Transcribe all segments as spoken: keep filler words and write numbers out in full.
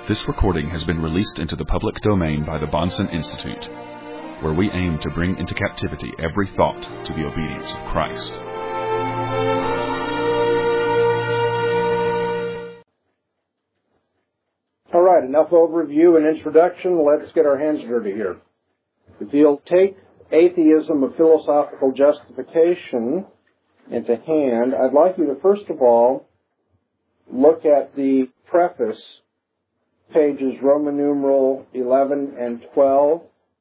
This recording has been released into the public domain by the Bahnsen Institute, where we aim to bring into captivity every thought to the obedience of Christ. All right, enough overview and introduction. Let's get our hands dirty here. If you'll take Atheism of Philosophical Justification into hand, I'd like you to first of all look at the preface, pages Roman numeral eleven and twelve.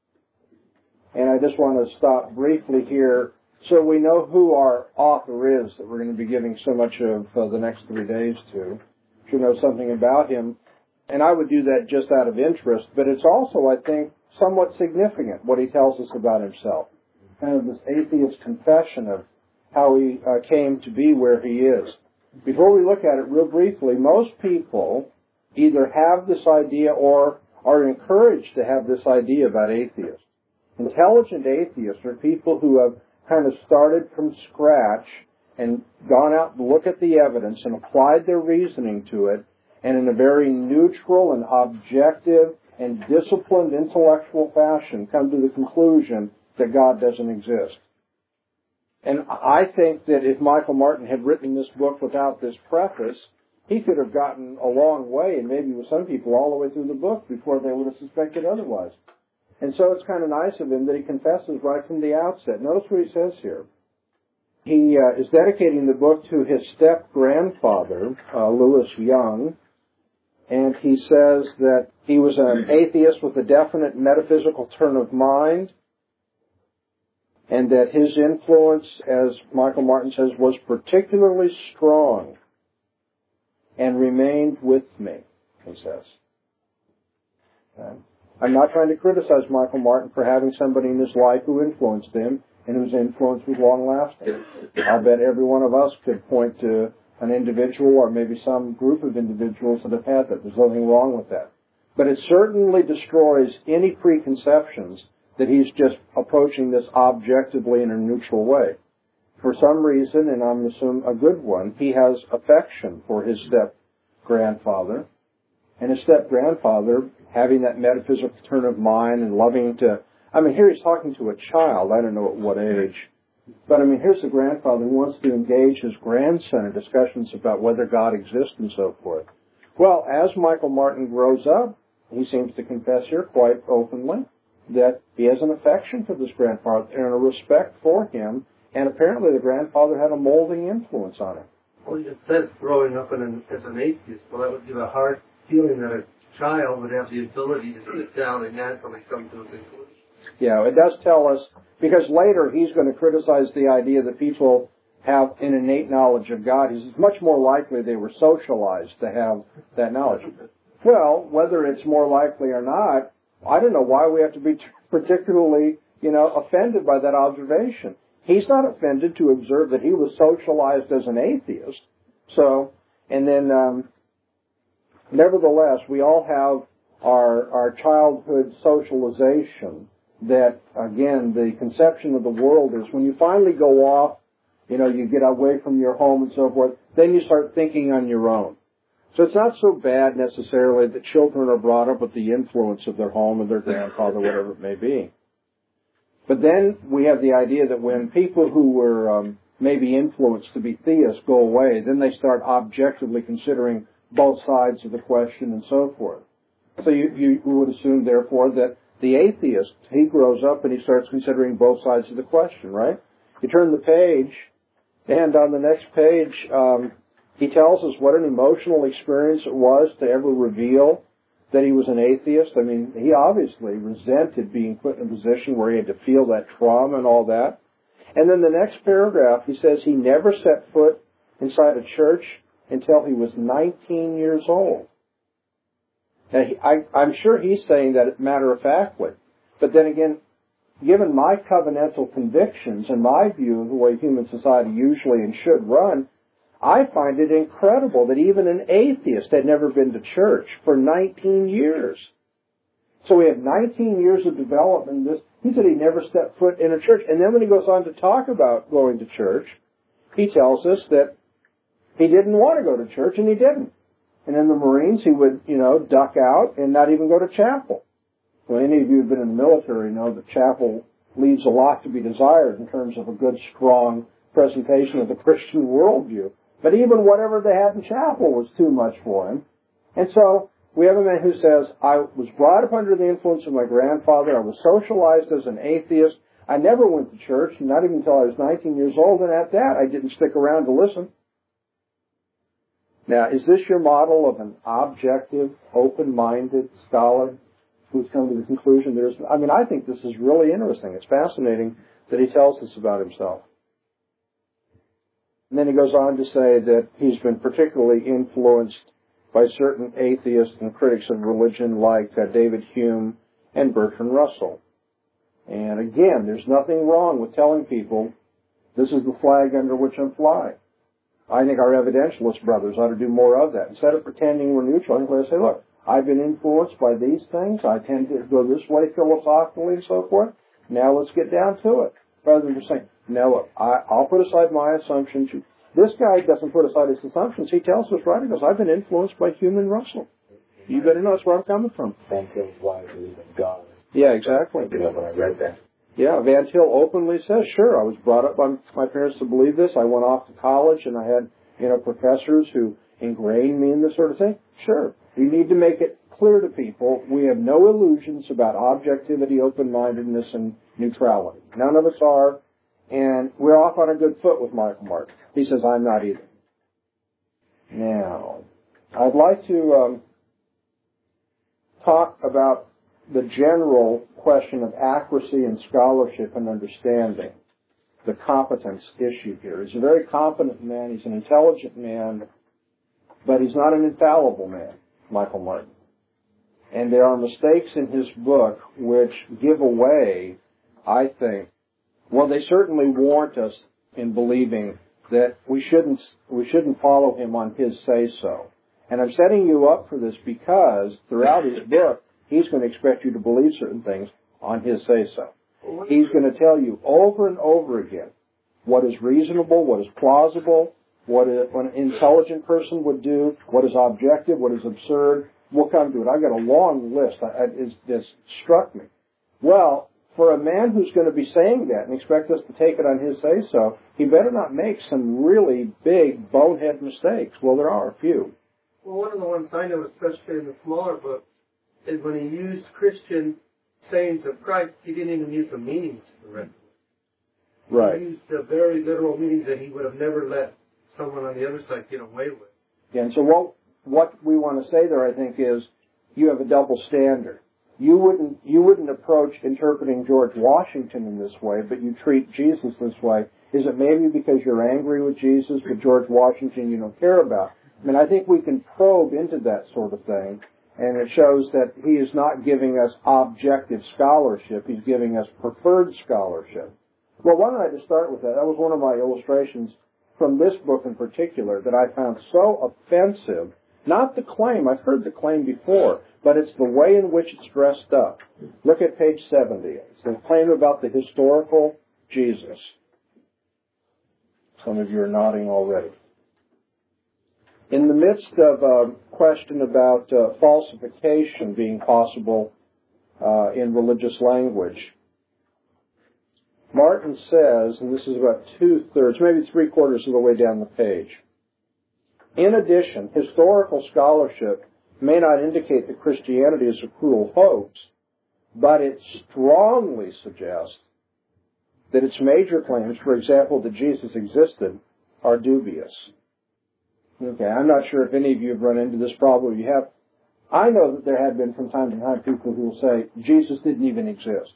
And I just want to stop briefly here so we know who our author is that we're going to be giving so much of uh, the next three days to. To know something about him. And I would do that just out of interest, but it's also, I think, somewhat significant what he tells us about himself. Kind of this atheist confession of how he uh, came to be where he is. Before we look at it real briefly, most people either have this idea or are encouraged to have this idea about atheists. Intelligent atheists are people who have kind of started from scratch and gone out to look at the evidence and applied their reasoning to it, and in a very neutral and objective and disciplined intellectual fashion come to the conclusion that God doesn't exist. And I think that if Michael Martin had written this book without this preface, he could have gotten a long way, and maybe with some people all the way through the book before they would have suspected otherwise. And so it's kind of nice of him that he confesses right from the outset. Notice what he says here. He uh, is dedicating the book to his step-grandfather, uh, Lewis Young, and he says that he was an atheist with a definite metaphysical turn of mind, and that his influence, as Michael Martin says, was particularly strong and remained with me, he says. Um, I'm not trying to criticize Michael Martin for having somebody in his life who influenced him and whose influence was long-lasting. I'll bet every one of us could point to an individual or maybe some group of individuals that have had that. There's nothing wrong with that. But it certainly destroys any preconceptions that he's just approaching this objectively in a neutral way. For some reason, and I'm assuming a good one, he has affection for his step-grandfather. And his step-grandfather, having that metaphysical turn of mind and loving to... I mean, here he's talking to a child. I don't know at what age. But, I mean, here's the grandfather who wants to engage his grandson in discussions about whether God exists and so forth. Well, as Michael Martin grows up, he seems to confess here quite openly that he has an affection for this grandfather and a respect for him, and apparently the grandfather had a molding influence on him. Well, it says growing up in an, as an atheist, well, that would give a hard feeling that a child would have the ability to sit down and naturally come to a conclusion. Yeah, it does tell us, because later he's going to criticize the idea that people have an innate knowledge of God. He's much more likely they were socialized to have that knowledge. Well, whether it's more likely or not, I don't know why we have to be particularly, you know, offended by that observation. He's not offended to observe that he was socialized as an atheist. So, and then, um, nevertheless, we all have our, our childhood socialization that, again, the conception of the world is when you finally go off, you know, you get away from your home and so forth, then you start thinking on your own. So it's not so bad necessarily that children are brought up with the influence of their home or their grandfather, whatever it may be. But then we have the idea that when people who were um, maybe influenced to be theists go away, then they start objectively considering both sides of the question and so forth. So you, you would assume, therefore, that the atheist, he grows up and he starts considering both sides of the question, right? You turn the page, and on the next page, um, he tells us what an emotional experience it was to ever reveal that he was an atheist. I mean, he obviously resented being put in a position where he had to feel that trauma and all that. And then the next paragraph, he says he never set foot inside a church until he was nineteen years old. Now, he, I, I'm sure he's saying that matter-of-factly. But then again, given my covenantal convictions and my view of the way human society usually and should run, I find it incredible that even an atheist had never been to church for nineteen years. So we have nineteen years of development. This, he said he never stepped foot in a church. And then when he goes on to talk about going to church, he tells us that he didn't want to go to church, and he didn't. And in the Marines, he would, you know, duck out and not even go to chapel. Well, any of you who've been in the military know that chapel leaves a lot to be desired in terms of a good, strong presentation of the Christian worldview. But even whatever they had in chapel was too much for him. And so we have a man who says, I was brought up under the influence of my grandfather. I was socialized as an atheist. I never went to church, not even until I was nineteen years old. And at that, I didn't stick around to listen. Now, is this your model of an objective, open-minded scholar who's come to the conclusion there's... I mean, I think this is really interesting. It's fascinating that he tells us about himself. And then he goes on to say that he's been particularly influenced by certain atheists and critics of religion like uh, David Hume and Bertrand Russell. And again, there's nothing wrong with telling people, this is the flag under which I'm flying. I think our evidentialist brothers ought to do more of that. Instead of pretending we're neutral, I say, look, I've been influenced by these things. I tend to go this way philosophically and so forth. Now let's get down to it. Rather than just saying, no, look, I, I'll put aside my assumptions. This guy doesn't put aside his assumptions. He tells us right. He goes, I've been influenced by Hume and Russell. You better know that's where I'm coming from. Van Til's why I believe in God. Yeah, exactly. You know, when I read that. Yeah, Van Til openly says, sure, I was brought up by my parents to believe this. I went off to college and I had, you know, professors who ingrained me in this sort of thing. Sure. You need to make it clear to people we have no illusions about objectivity, open-mindedness, and neutrality. None of us are, and we're off on a good foot with Michael Martin. He says, I'm not either. Now, I'd like to um, talk about the general question of accuracy and scholarship and understanding, the competence issue here. He's a very competent man. He's an intelligent man, but he's not an infallible man, Michael Martin. And there are mistakes in his book which give away, I think, well, they certainly warrant us in believing that we shouldn't we shouldn't follow him on his say-so. And I'm setting you up for this because throughout his book, he's going to expect you to believe certain things on his say-so. He's going to tell you over and over again what is reasonable, what is plausible, what, is, what an intelligent person would do, what is objective, what is absurd. We'll come to it. I've got a long list. I, I, it's, it's struck me. Well, for a man who's going to be saying that and expect us to take it on his say-so, he better not make some really big bonehead mistakes. Well, there are a few. Well, one of the ones I know, especially in the smaller book, is when he used Christian sayings of Christ, he didn't even use the meanings correctly. Right. He used the very literal meanings that he would have never let someone on the other side get away with. Yeah, and so what, what we want to say there, I think, is you have a double standard. You wouldn't, you wouldn't approach interpreting George Washington in this way, but you treat Jesus this way. Is it maybe because you're angry with Jesus, but George Washington you don't care about? I mean, I think we can probe into that sort of thing, and it shows that he is not giving us objective scholarship. He's giving us preferred scholarship. Well, why don't I just start with that? That was one of my illustrations from this book in particular that I found so offensive. Not the claim. I've heard the claim before, but it's the way in which it's dressed up. Look at page seventy. It's the claim about the historical Jesus. Some of you are nodding already. In the midst of a question about uh, falsification being possible uh, in religious language, Martin says, and this is about two-thirds, maybe three-quarters of the way down the page, in addition, historical scholarship may not indicate that Christianity is a cruel hoax, but it strongly suggests that its major claims, for example, that Jesus existed, are dubious. Okay, I'm not sure if any of you have run into this problem. You have. I know that there have been from time to time people who will say Jesus didn't even exist.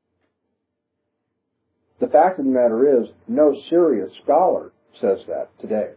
The fact of the matter is, no serious scholar says that today.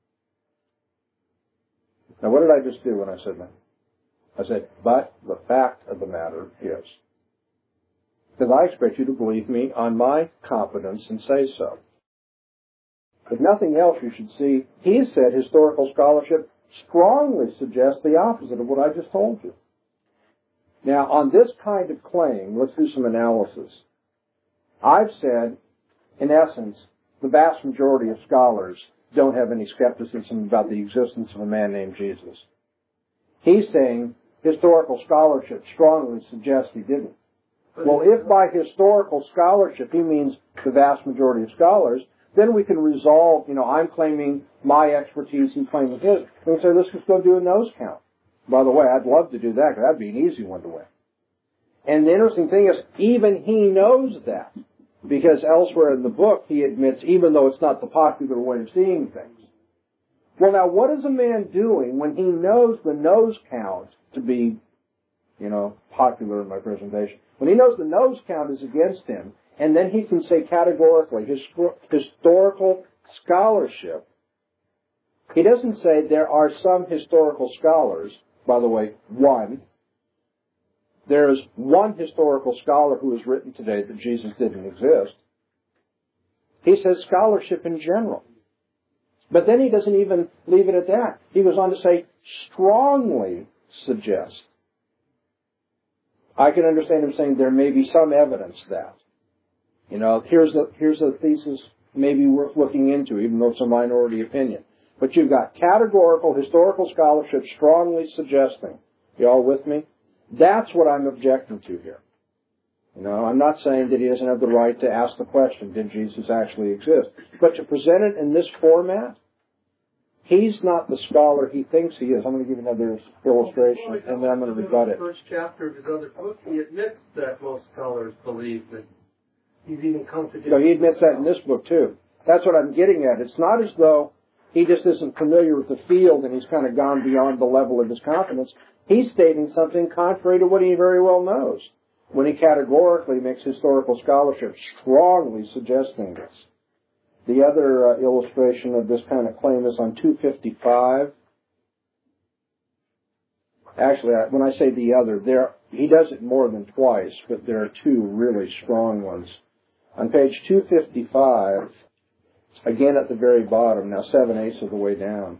Now, what did I just do when I said that? I said, but the fact of the matter is. Because I expect you to believe me on my competence and say so. If nothing else, you should see, he said historical scholarship strongly suggests the opposite of what I just told you. Now, on this kind of claim, let's do some analysis. I've said, in essence, the vast majority of scholars don't have any skepticism about the existence of a man named Jesus. He's saying historical scholarship strongly suggests he didn't. Well, if by historical scholarship he means the vast majority of scholars, then we can resolve, you know, I'm claiming my expertise, he's claiming his. We can say, let's just go do a nose count. By the way, I'd love to do that, because that'd be an easy one to win. And the interesting thing is, even he knows that, because elsewhere in the book he admits, even though it's not the popular way of seeing things. Well, now, what is a man doing when he knows the nose count to be, you know, popular in my presentation? When he knows the nose count is against him, and then he can say categorically, his historical scholarship, he doesn't say there are some historical scholars, by the way, one. There's one historical scholar who has written today that Jesus didn't exist. He says scholarship in general. But then he doesn't even leave it at that. He goes on to say strongly suggest. I can understand him saying there may be some evidence that. You know, here's a, here's a thesis maybe worth looking into, even though it's a minority opinion. But you've got categorical historical scholarship strongly suggesting. You all with me? That's what I'm objecting to here. You know, I'm not saying that he doesn't have the right to ask the question, did Jesus actually exist? But to present it in this format, he's not the scholar he thinks he is. I'm going to give you another illustration, and then I'm going to rebut it. In the first chapter of his other book, he admits that most scholars believe that he's even contradicting. No, he admits that in this book, too. That's what I'm getting at. It's not as though he just isn't familiar with the field and he's kind of gone beyond the level of his confidence. He's stating something contrary to what he very well knows when he categorically makes historical scholarship strongly suggesting this. The other uh, illustration of this kind of claim is on two fifty-five. Actually, I, when I say the other, there he does it more than twice, but there are two really strong ones. On page two fifty-five, again at the very bottom, now seven-eighths of the way down,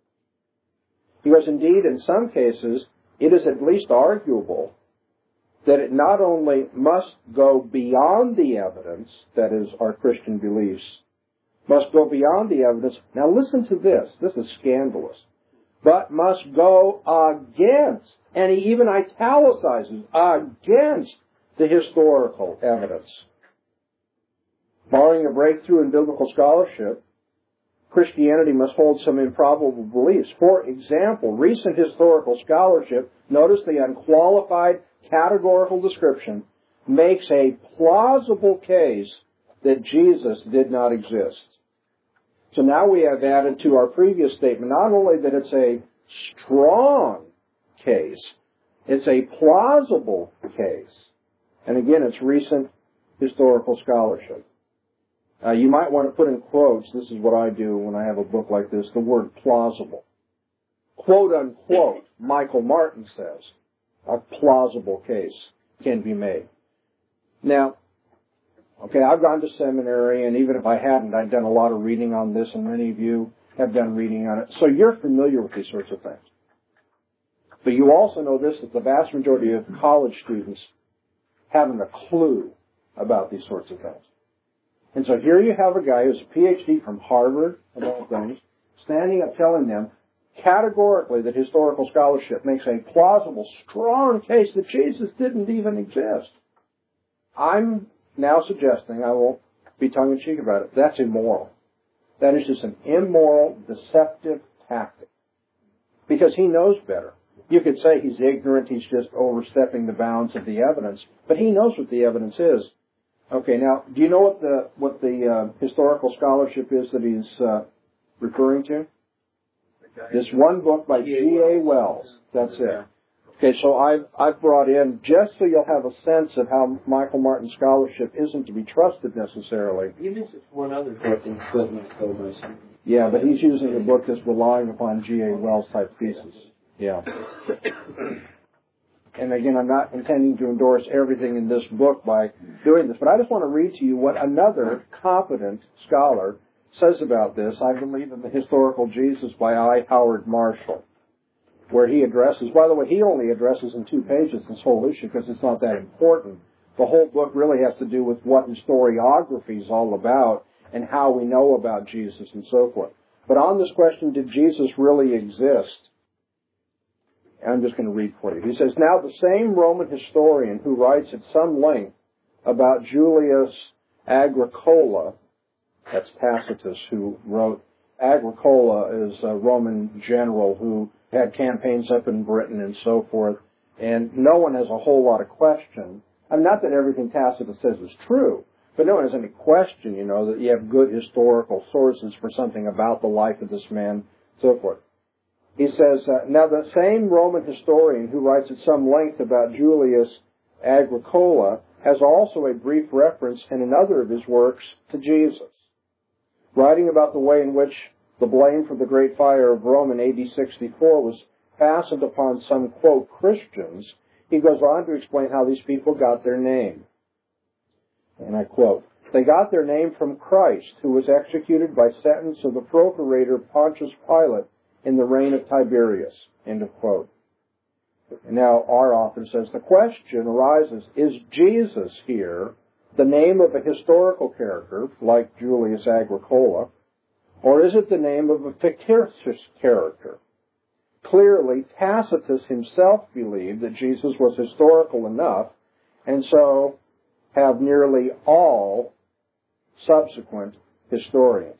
he goes, indeed, in some cases, it is at least arguable that it not only must go beyond the evidence, that is, our Christian beliefs, must go beyond the evidence. Now listen to this. This is scandalous. But must go against, and he even italicizes, against the historical evidence. Barring a breakthrough in biblical scholarship, Christianity must hold some improbable beliefs. For example, recent historical scholarship, notice the unqualified categorical description, makes a plausible case that Jesus did not exist. So now we have added to our previous statement not only that it's a strong case, it's a plausible case. And again, it's recent historical scholarship. Uh, you might want to put in quotes, this is what I do when I have a book like this, the word plausible. Quote unquote, Michael Martin says, a plausible case can be made. Now, okay, I've gone to seminary, and even if I hadn't, I've done a lot of reading on this, and many of you have done reading on it. So you're familiar with these sorts of things. But you also know this, that the vast majority of college students haven't a clue about these sorts of things. And so here you have a guy who's a P H D from Harvard, of all things, standing up telling them categorically that historical scholarship makes a plausible, strong case that Jesus didn't even exist. I'm now suggesting, I won't be tongue-in-cheek about it, that's immoral. That is just an immoral, deceptive tactic. Because he knows better. You could say he's ignorant, he's just overstepping the bounds of the evidence, but he knows what the evidence is. Okay, now, do you know what the what the uh, historical scholarship is that he's uh, referring to? This one book by G A Wells. That's it. Okay, so I've I've brought in, just so you'll have a sense of how Michael Martin's scholarship isn't to be trusted necessarily. He mentions one other book in footnotes, though, by some. Yeah, but he's using a book that's relying upon G A Wells type thesis. Yeah. And again, I'm not intending to endorse everything in this book by doing this, but I just want to read to you what another competent scholar says about this. I believe in The Historical Jesus by I. Howard Marshall, where he addresses, by the way, he only addresses in two pages this whole issue because it's not that important. The whole book really has to do with what historiography is all about and how we know about Jesus and so forth. But on this question, did Jesus really exist? I'm just going to read for you. He says, now the same Roman historian who writes at some length about Julius Agricola, that's Tacitus who wrote, Agricola is a Roman general who had campaigns up in Britain and so forth, and no one has a whole lot of question. I mean, not that everything Tacitus says is true, but no one has any question, you know, that you have good historical sources for something about the life of this man, so forth. He says, uh, now the same Roman historian who writes at some length about Julius Agricola has also a brief reference in another of his works to Jesus. Writing about the way in which the blame for the Great Fire of Rome in A D sixty-four was fastened upon some, quote, Christians, he goes on to explain how these people got their name. And I quote, they got their name from Christ, who was executed by sentence of the procurator Pontius Pilate in the reign of Tiberius, end of quote. And now our author says, the question arises, is Jesus here the name of a historical character, like Julius Agricola, or is it the name of a fictitious character? Clearly, Tacitus himself believed that Jesus was historical enough, and so have nearly all subsequent historians.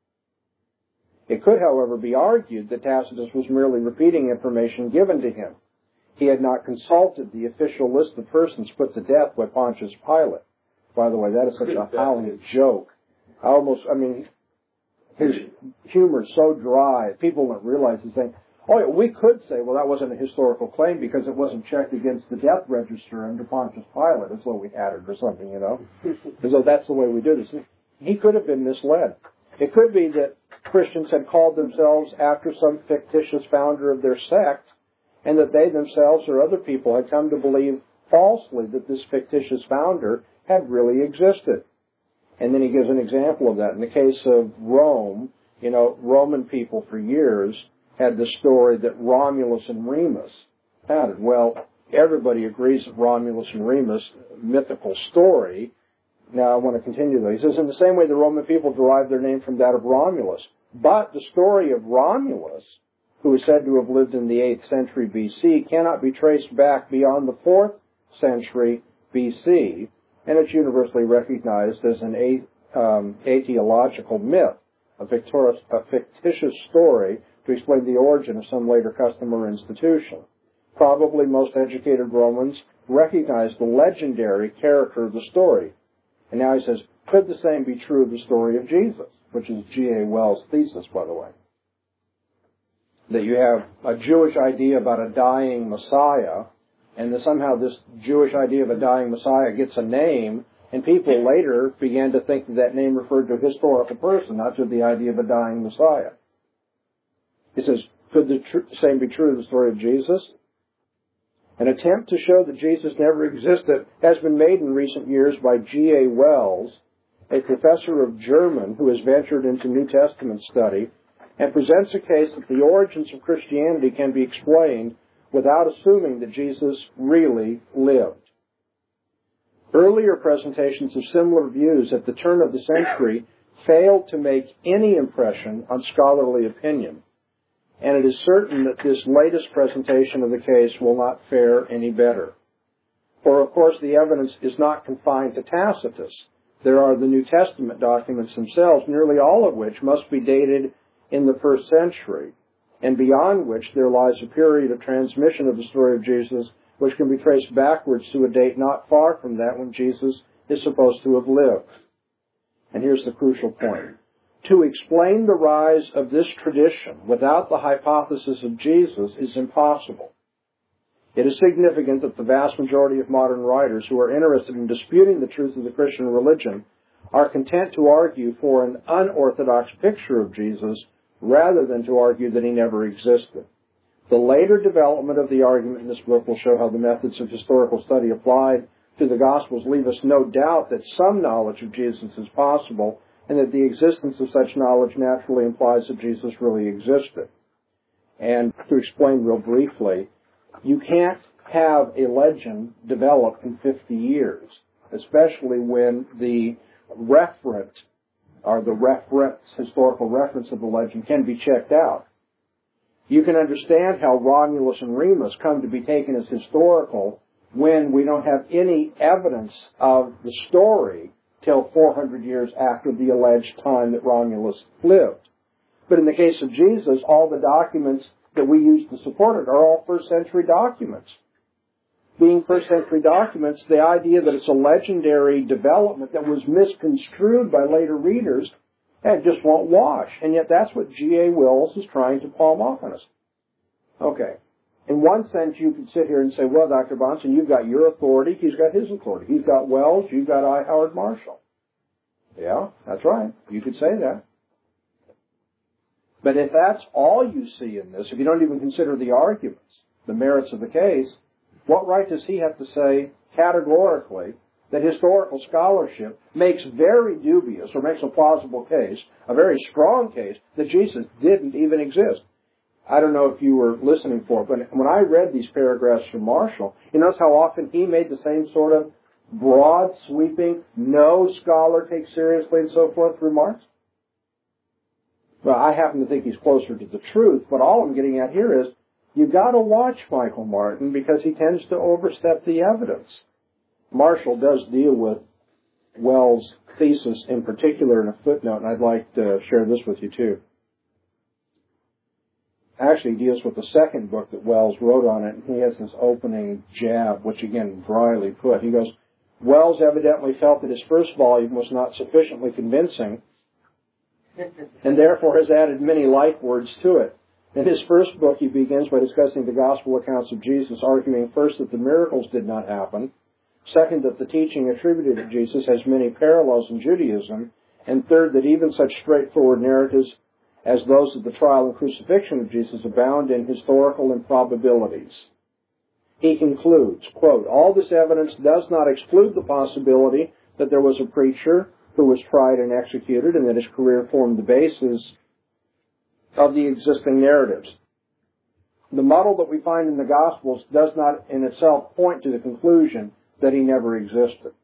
It could, however, be argued that Tacitus was merely repeating information given to him. He had not consulted the official list of persons put to death by Pontius Pilate. By the way, that is such a howling joke. I almost, I mean, his humor is so dry, people don't realize he's saying, oh, yeah, we could say, well, that wasn't a historical claim because it wasn't checked against the death register under Pontius Pilate, as though we had it or something, you know, as though that's the way we do this. He could have been misled. It could be that Christians had called themselves after some fictitious founder of their sect, and that they themselves or other people had come to believe falsely that this fictitious founder had really existed. And then he gives an example of that. In the case of Rome, you know, Roman people for years had the story that Romulus and Remus founded. Well, everybody agrees that Romulus and Remus, mythical story. Now I want to continue though. He says, in the same way the Roman people derived their name from that of Romulus. But the story of Romulus, who is said to have lived in the eighth century B C, cannot be traced back beyond the fourth century B C, and it's universally recognized as an um, aetiological myth, a, victorious, a fictitious story to explain the origin of some later custom or institution. Probably most educated Romans recognized the legendary character of the story. And now he says, could the same be true of the story of Jesus, which is G A Wells' thesis, by the way. That you have a Jewish idea about a dying Messiah, and that somehow this Jewish idea of a dying Messiah gets a name, and people later began to think that that name referred to a historical person, not to the idea of a dying Messiah. He says, could the tr- same be true of the story of Jesus? An attempt to show that Jesus never existed has been made in recent years by G A Wells, a professor of German who has ventured into New Testament study, and presents a case that the origins of Christianity can be explained without assuming that Jesus really lived. Earlier presentations of similar views at the turn of the century failed to make any impression on scholarly opinion, and it is certain that this latest presentation of the case will not fare any better. For, of course, the evidence is not confined to Tacitus. There are the New Testament documents themselves, nearly all of which must be dated in the first century, and beyond which there lies a period of transmission of the story of Jesus which can be traced backwards to a date not far from that when Jesus is supposed to have lived. And here's the crucial point. To explain the rise of this tradition without the hypothesis of Jesus is impossible. It is significant that the vast majority of modern writers who are interested in disputing the truth of the Christian religion are content to argue for an unorthodox picture of Jesus rather than to argue that he never existed. The later development of the argument in this book will show how the methods of historical study applied to the Gospels leave us no doubt that some knowledge of Jesus is possible and that the existence of such knowledge naturally implies that Jesus really existed. And to explain real briefly, you can't have a legend develop in fifty years, especially when the referent or the reference, historical reference of the legend can be checked out. You can understand how Romulus and Remus come to be taken as historical when we don't have any evidence of the story till four hundred years after the alleged time that Romulus lived. But in the case of Jesus, all the documents that we use to support it are all first century documents. Being first century documents, the idea that it's a legendary development that was misconstrued by later readers, that just won't wash. And yet that's what G A Wells is trying to palm off on us. Okay. In one sense, you could sit here and say, well, Doctor Bahnsen, you've got your authority, he's got his authority. He's got Wells, you've got I. Howard Marshall. Yeah, that's right. You could say that. But if that's all you see in this, if you don't even consider the arguments, the merits of the case, what right does he have to say categorically that historical scholarship makes very dubious or makes a plausible case, a very strong case, that Jesus didn't even exist? I don't know if you were listening for it, but when I read these paragraphs from Marshall, you notice how often he made the same sort of broad, sweeping, no scholar takes seriously and so forth remarks? Well, I happen to think he's closer to the truth, but all I'm getting at here is you've got to watch Michael Martin because he tends to overstep the evidence. Marshall does deal with Wells' thesis in particular in a footnote, and I'd like to share this with you too. Actually deals with the second book that Wells wrote on it, and he has this opening jab, which again, dryly put. He goes, Wells evidently felt that his first volume was not sufficiently convincing, and therefore has added many life words to it. In his first book, he begins by discussing the gospel accounts of Jesus, arguing first that the miracles did not happen, second that the teaching attributed to Jesus has many parallels in Judaism, and third that even such straightforward narratives as those of the trial and crucifixion of Jesus abound in historical improbabilities. He concludes, quote, all this evidence does not exclude the possibility that there was a preacher who was tried and executed and that his career formed the basis of the existing narratives. The model that we find in the Gospels does not in itself point to the conclusion that he never existed.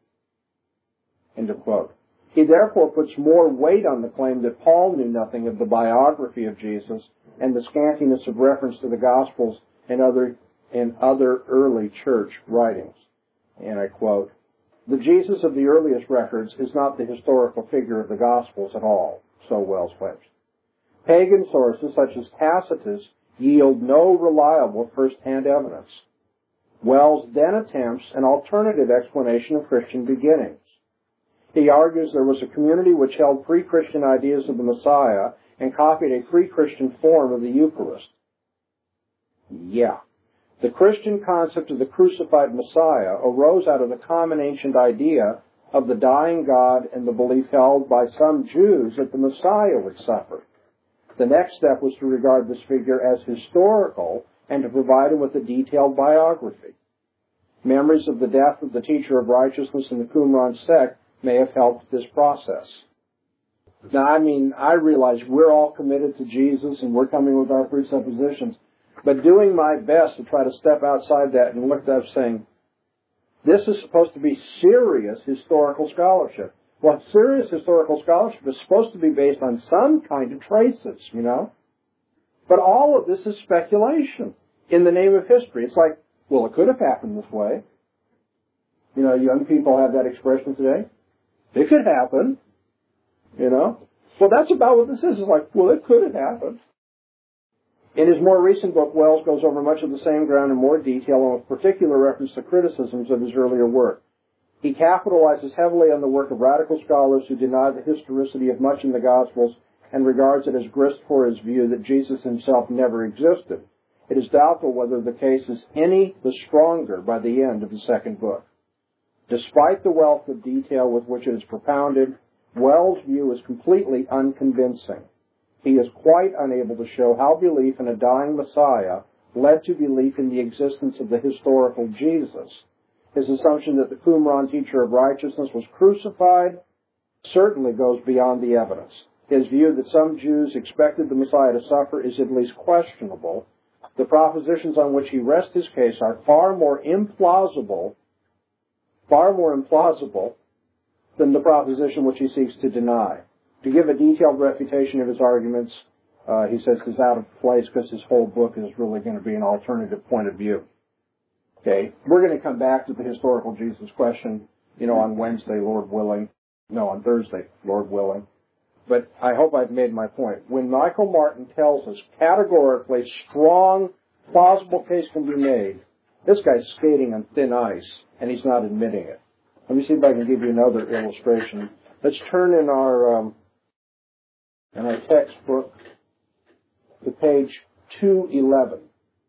End of quote. He therefore puts more weight on the claim that Paul knew nothing of the biography of Jesus and the scantiness of reference to the Gospels and other, in other early church writings. And I quote, the Jesus of the earliest records is not the historical figure of the Gospels at all, so Wells claims. Pagan sources such as Tacitus yield no reliable first-hand evidence. Wells then attempts an alternative explanation of Christian beginnings. He argues there was a community which held pre-Christian ideas of the Messiah and copied a pre-Christian form of the Eucharist. Yeah. The Christian concept of the crucified Messiah arose out of the common ancient idea of the dying God and the belief held by some Jews that the Messiah would suffer. The next step was to regard this figure as historical and to provide him with a detailed biography. Memories of the death of the teacher of righteousness in the Qumran sect may have helped this process. Now, I mean, I realize we're all committed to Jesus and we're coming with our presuppositions, but doing my best to try to step outside that and look up saying, this is supposed to be serious historical scholarship. Well, serious historical scholarship is supposed to be based on some kind of traces, you know? But all of this is speculation in the name of history. It's like, well, it could have happened this way. You know, young people have that expression today. It could happen, you know. Well, that's about what this is. It's like, well, it could have happened. In his more recent book, Wells goes over much of the same ground in more detail and with particular reference to criticisms of his earlier work. He capitalizes heavily on the work of radical scholars who deny the historicity of much in the Gospels and regards it as grist for his view that Jesus himself never existed. It is doubtful whether the case is any the stronger by the end of the second book. Despite the wealth of detail with which it is propounded, Wells' view is completely unconvincing. He is quite unable to show how belief in a dying Messiah led to belief in the existence of the historical Jesus. His assumption that the Qumran teacher of righteousness was crucified certainly goes beyond the evidence. His view that some Jews expected the Messiah to suffer is at least questionable. The propositions on which he rests his case are far more implausible far more implausible than the proposition which he seeks to deny. To give a detailed refutation of his arguments, uh, he says is out of place because his whole book is really going to be an alternative point of view. Okay, we're going to come back to the historical Jesus question, you know, on Wednesday, Lord willing. No, on Thursday, Lord willing. But I hope I've made my point. When Michael Martin tells us categorically, strong, plausible case can be made, this guy's skating on thin ice, and he's not admitting it. Let me see if I can give you another illustration. Let's turn in our um, in our textbook to page two eleven.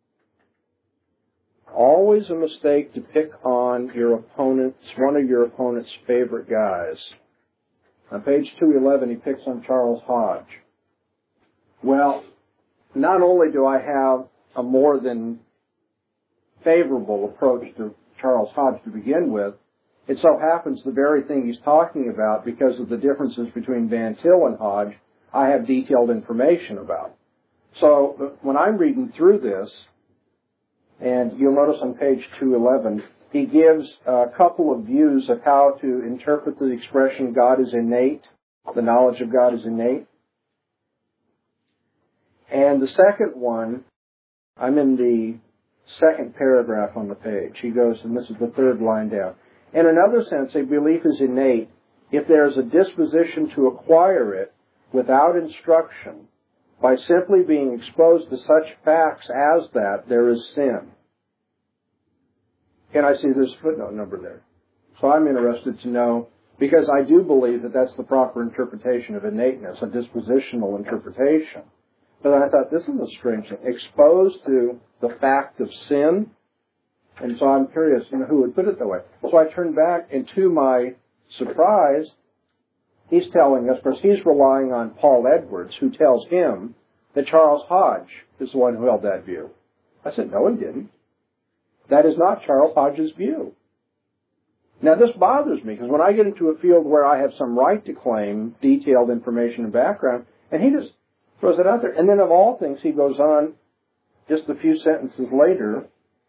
Always a mistake to pick on your opponent's, one of your opponent's favorite guys. On page two eleven, he picks on Charles Hodge. Well, not only do I have a more than favorable approach to Charles Hodge to begin with, it so happens the very thing he's talking about, because of the differences between Van Til and Hodge, I have detailed information about. So when I'm reading through this, and you'll notice on page two eleven, he gives a couple of views of how to interpret the expression God is innate, the knowledge of God is innate. And the second one, I'm in the second paragraph on the page. He goes, and this is the third line down. In another sense, a belief is innate if there is a disposition to acquire it without instruction. By simply being exposed to such facts as that, there is sin. And I see there's a footnote number there. So I'm interested to know, because I do believe that that's the proper interpretation of innateness, a dispositional interpretation. But I thought, this is a strange thing. Exposed to the fact of sin. And so I'm curious, you know, who would put it that way. So I turned back, and to my surprise, he's telling us, because he's relying on Paul Edwards, who tells him that Charles Hodge is the one who held that view. I said, no, he didn't. That is not Charles Hodge's view. Now, this bothers me, because when I get into a field where I have some right to claim detailed information and background, and he just throws it out there. And then of all things, he goes on just a few sentences later.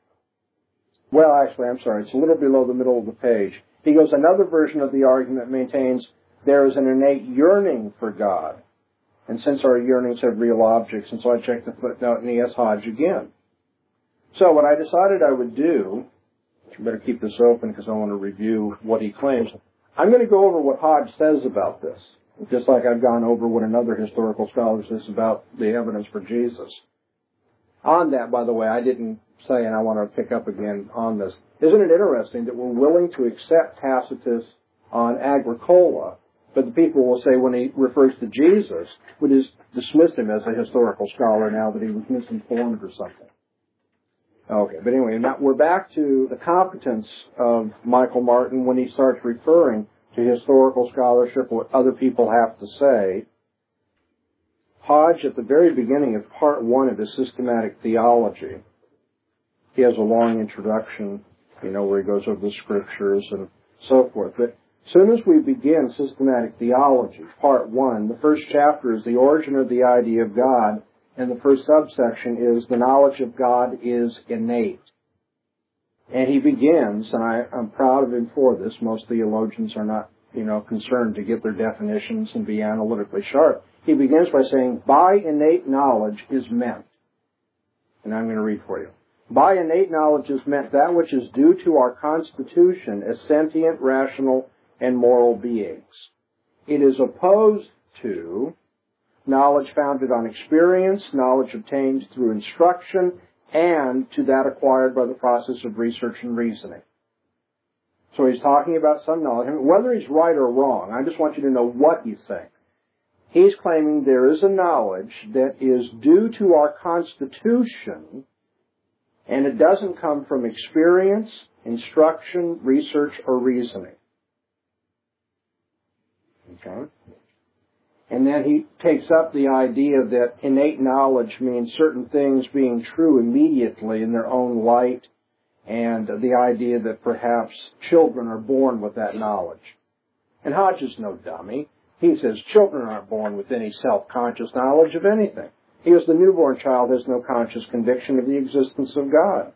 Well, actually, I'm sorry. It's a little below the middle of the page. He goes, another version of the argument maintains there is an innate yearning for God. And since our yearnings have real objects, and so I checked the footnote, and he has Hodge again. So what I decided I would do, I better keep this open because I want to review what he claims. I'm going to go over what Hodge says about this, just like I've gone over what another historical scholar says about the evidence for Jesus. On that, by the way, I didn't say, and I want to pick up again on this. Isn't it interesting that we're willing to accept Tacitus on Agricola, but the people will say when he refers to Jesus, we just dismiss him as a historical scholar now that he was misinformed or something. Okay, but anyway, now we're back to the competence of Michael Martin when he starts referring to historical scholarship, what other people have to say. Hodge, at the very beginning of part one of his systematic theology, he has a long introduction, you know, where he goes over the scriptures and so forth. But as soon as we begin systematic theology, part one, the first chapter is the origin of the idea of God, and the first subsection is the knowledge of God is innate. And he begins, and I, I'm proud of him for this. Most theologians are not, you know, concerned to get their definitions and be analytically sharp. He begins by saying, by innate knowledge is meant. And I'm going to read for you. By innate knowledge is meant that which is due to our constitution as sentient, rational, and moral beings. It is opposed to knowledge founded on experience, knowledge obtained through instruction, and to that acquired by the process of research and reasoning. So he's talking about some knowledge. I mean, whether he's right or wrong, I just want you to know what he's saying. He's claiming there is a knowledge that is due to our constitution, and it doesn't come from experience, instruction, research, or reasoning. Okay? And then he takes up the idea that innate knowledge means certain things being true immediately in their own light, and the idea that perhaps children are born with that knowledge. And Hodge is no dummy. He says children aren't born with any self-conscious knowledge of anything. He goes, the newborn child has no conscious conviction of the existence of God.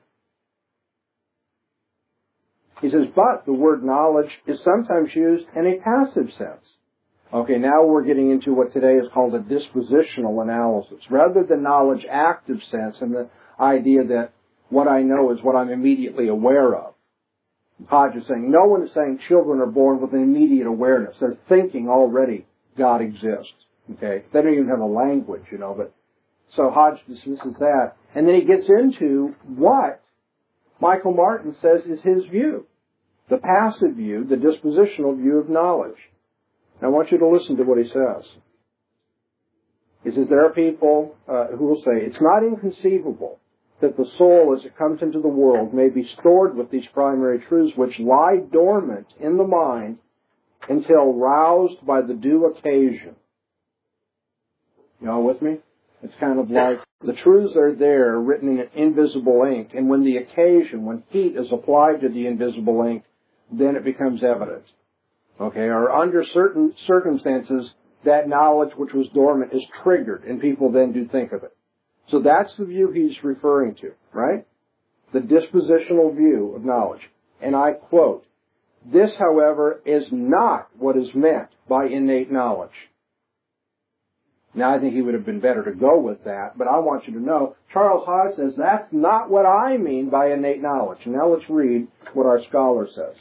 He says, but the word knowledge is sometimes used in a passive sense. Okay, now we're getting into what today is called a dispositional analysis. Rather than knowledge active sense and the idea that what I know is what I'm immediately aware of. Hodge is saying, no one is saying children are born with an immediate awareness. They're thinking already God exists. Okay? They don't even have a language, you know, but so Hodge dismisses that. And then he gets into what Michael Martin says is his view. The passive view, the dispositional view of knowledge. Now I want you to listen to what he says. He says there are people uh, who will say, it's not inconceivable that the soul as it comes into the world may be stored with these primary truths which lie dormant in the mind until roused by the due occasion. You all with me? It's kind of like the truths are there written in invisible ink, and when the occasion, when heat is applied to the invisible ink, then it becomes evident. Okay, or under certain circumstances, that knowledge which was dormant is triggered, and people then do think of it. So that's the view he's referring to, right? The dispositional view of knowledge. And I quote, this, however, is not what is meant by innate knowledge. Now, I think he would have been better to go with that, but I want you to know, Charles Hodge says, that's not what I mean by innate knowledge. Now let's read what our scholar says.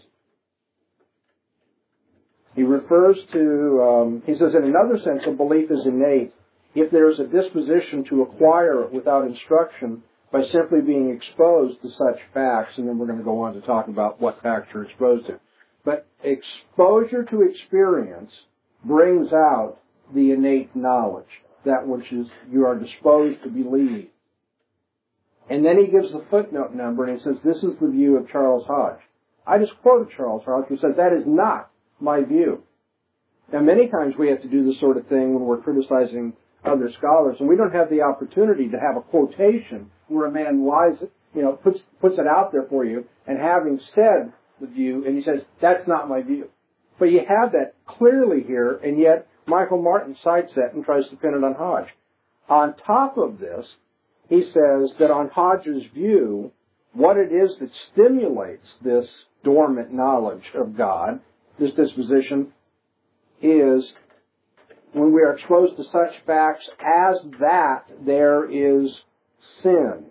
He refers to, um, he says, in another sense, a belief is innate if there is a disposition to acquire it without instruction by simply being exposed to such facts, and then we're going to go on to talk about what facts you're exposed to. But exposure to experience brings out the innate knowledge, that which is you are disposed to believe. And then he gives the footnote number, and he says, this is the view of Charles Hodge. I just quoted Charles Hodge, who says, that is not my view. Now, many times we have to do this sort of thing when we're criticizing other scholars, and we don't have the opportunity to have a quotation where a man lies, you know, puts puts it out there for you, and having said the view, and he says, that's not my view. But you have that clearly here, and yet Michael Martin cites that and tries to pin it on Hodge. On top of this, he says that on Hodge's view, what it is that stimulates this dormant knowledge of God, this disposition, is when we are exposed to such facts as that there is sin.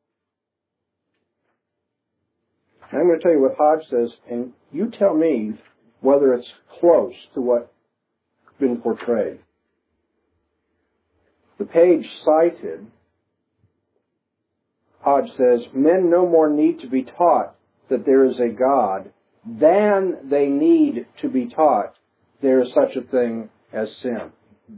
And I'm going to tell you what Hodge says, and you tell me whether it's close to what's been portrayed. The page cited, Hodge says, men no more need to be taught that there is a God than they need to be taught there is such a thing as sin.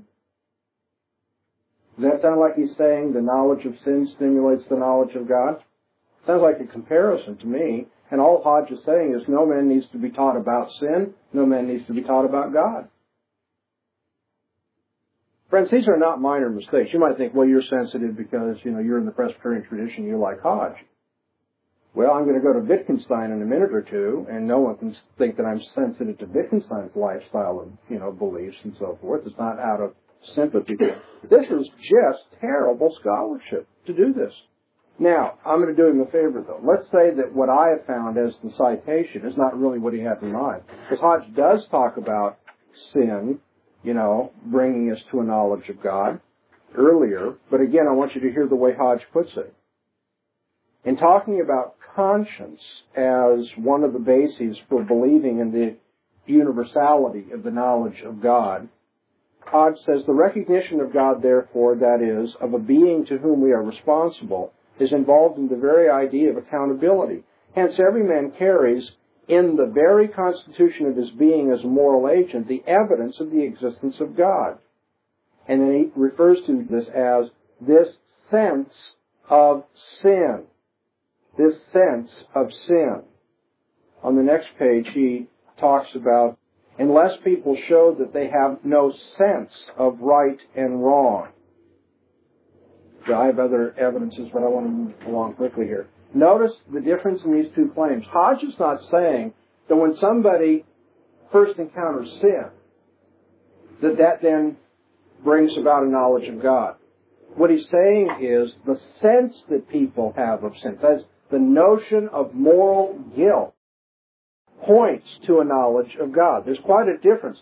Does that sound like he's saying the knowledge of sin stimulates the knowledge of God? Sounds like a comparison to me. And all Hodge is saying is no man needs to be taught about sin. No man needs to be taught about God. Friends, these are not minor mistakes. You might think, well, you're sensitive because, you know, you're in the Presbyterian tradition, you like Hodge. Well, I'm going to go to Wittgenstein in a minute or two, and no one can think that I'm sensitive to Wittgenstein's lifestyle and, you know, beliefs and so forth. It's not out of sympathy. This is just terrible scholarship to do this. Now, I'm going to do him a favor, though. Let's say that what I have found as the citation is not really what he had in mind. Because Hodge does talk about sin, you know, bringing us to a knowledge of God earlier. But again, I want you to hear the way Hodge puts it. In talking about conscience as one of the bases for believing in the universality of the knowledge of God, Hodge says, the recognition of God, therefore, that is, of a being to whom we are responsible, is involved in the very idea of accountability. Hence, every man carries in the very constitution of his being as a moral agent the evidence of the existence of God. And then he refers to this as this sense of sin. This sense of sin. On the next page, he talks about, unless people show that they have no sense of right and wrong. So I have other evidences, but I want to move along quickly here. Notice the difference in these two claims. Hodge is not saying that when somebody first encounters sin, that that then brings about a knowledge of God. What he's saying is the sense that people have of sin, that's the notion of moral guilt, points to a knowledge of God. There's quite a difference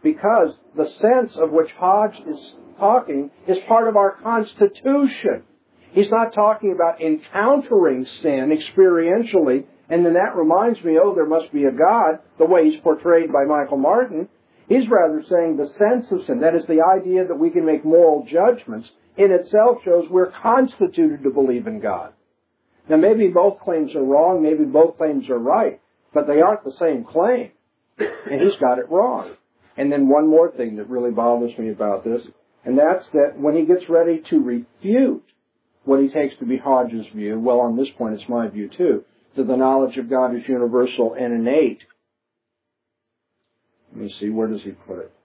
because the sense of which Hodge is talking is part of our constitution. He's not talking about encountering sin experientially, and then that reminds me, oh, there must be a God, the way he's portrayed by Michael Martin. He's rather saying the sense of sin, that is the idea that we can make moral judgments, in itself shows we're constituted to believe in God. Now, maybe both claims are wrong, maybe both claims are right, but they aren't the same claim, and he's got it wrong. And then one more thing that really bothers me about this, and that's that when he gets ready to refute what he takes to be Hodge's view, well, on this point it's my view too, that the knowledge of God is universal and innate. Let me see, where does he put it?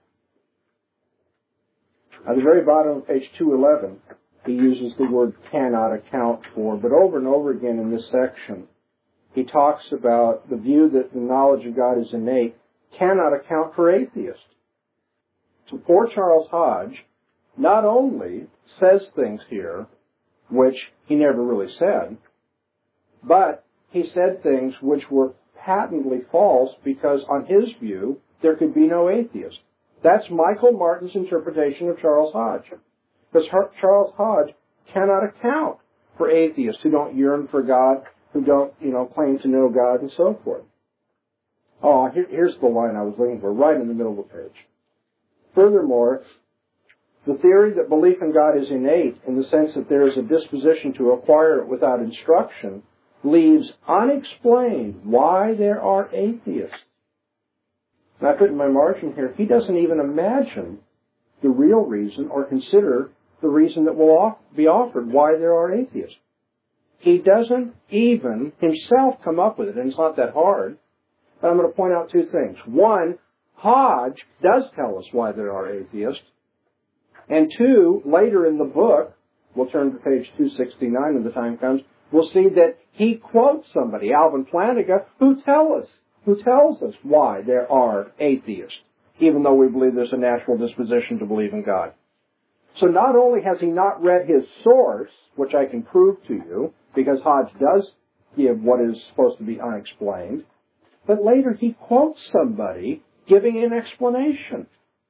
At the very bottom of page two eleven, he uses the word cannot account for, but over and over again in this section, he talks about the view that the knowledge of God is innate cannot account for atheists. So poor Charles Hodge not only says things here which he never really said, but he said things which were patently false because on his view there could be no atheist. That's Michael Martin's interpretation of Charles Hodge. Because Charles Hodge cannot account for atheists who don't yearn for God, who don't, you know, claim to know God, and so forth. Oh, here, here's the line I was looking for, right in the middle of the page. Furthermore, the theory that belief in God is innate, in the sense that there is a disposition to acquire it without instruction, leaves unexplained why there are atheists. And I put in my margin here, he doesn't even imagine the real reason or consider the reason that will be offered why there are atheists. He doesn't even himself come up with it, and it's not that hard. But I'm going to point out two things. One, Hodge does tell us why there are atheists. And two, later in the book, we'll turn to page two sixty-nine when the time comes, we'll see that he quotes somebody, Alvin Plantinga, who tell us, who tells us why there are atheists, even though we believe there's a natural disposition to believe in God. So not only has he not read his source, which I can prove to you, because Hodge does give what is supposed to be unexplained, but later he quotes somebody giving an explanation.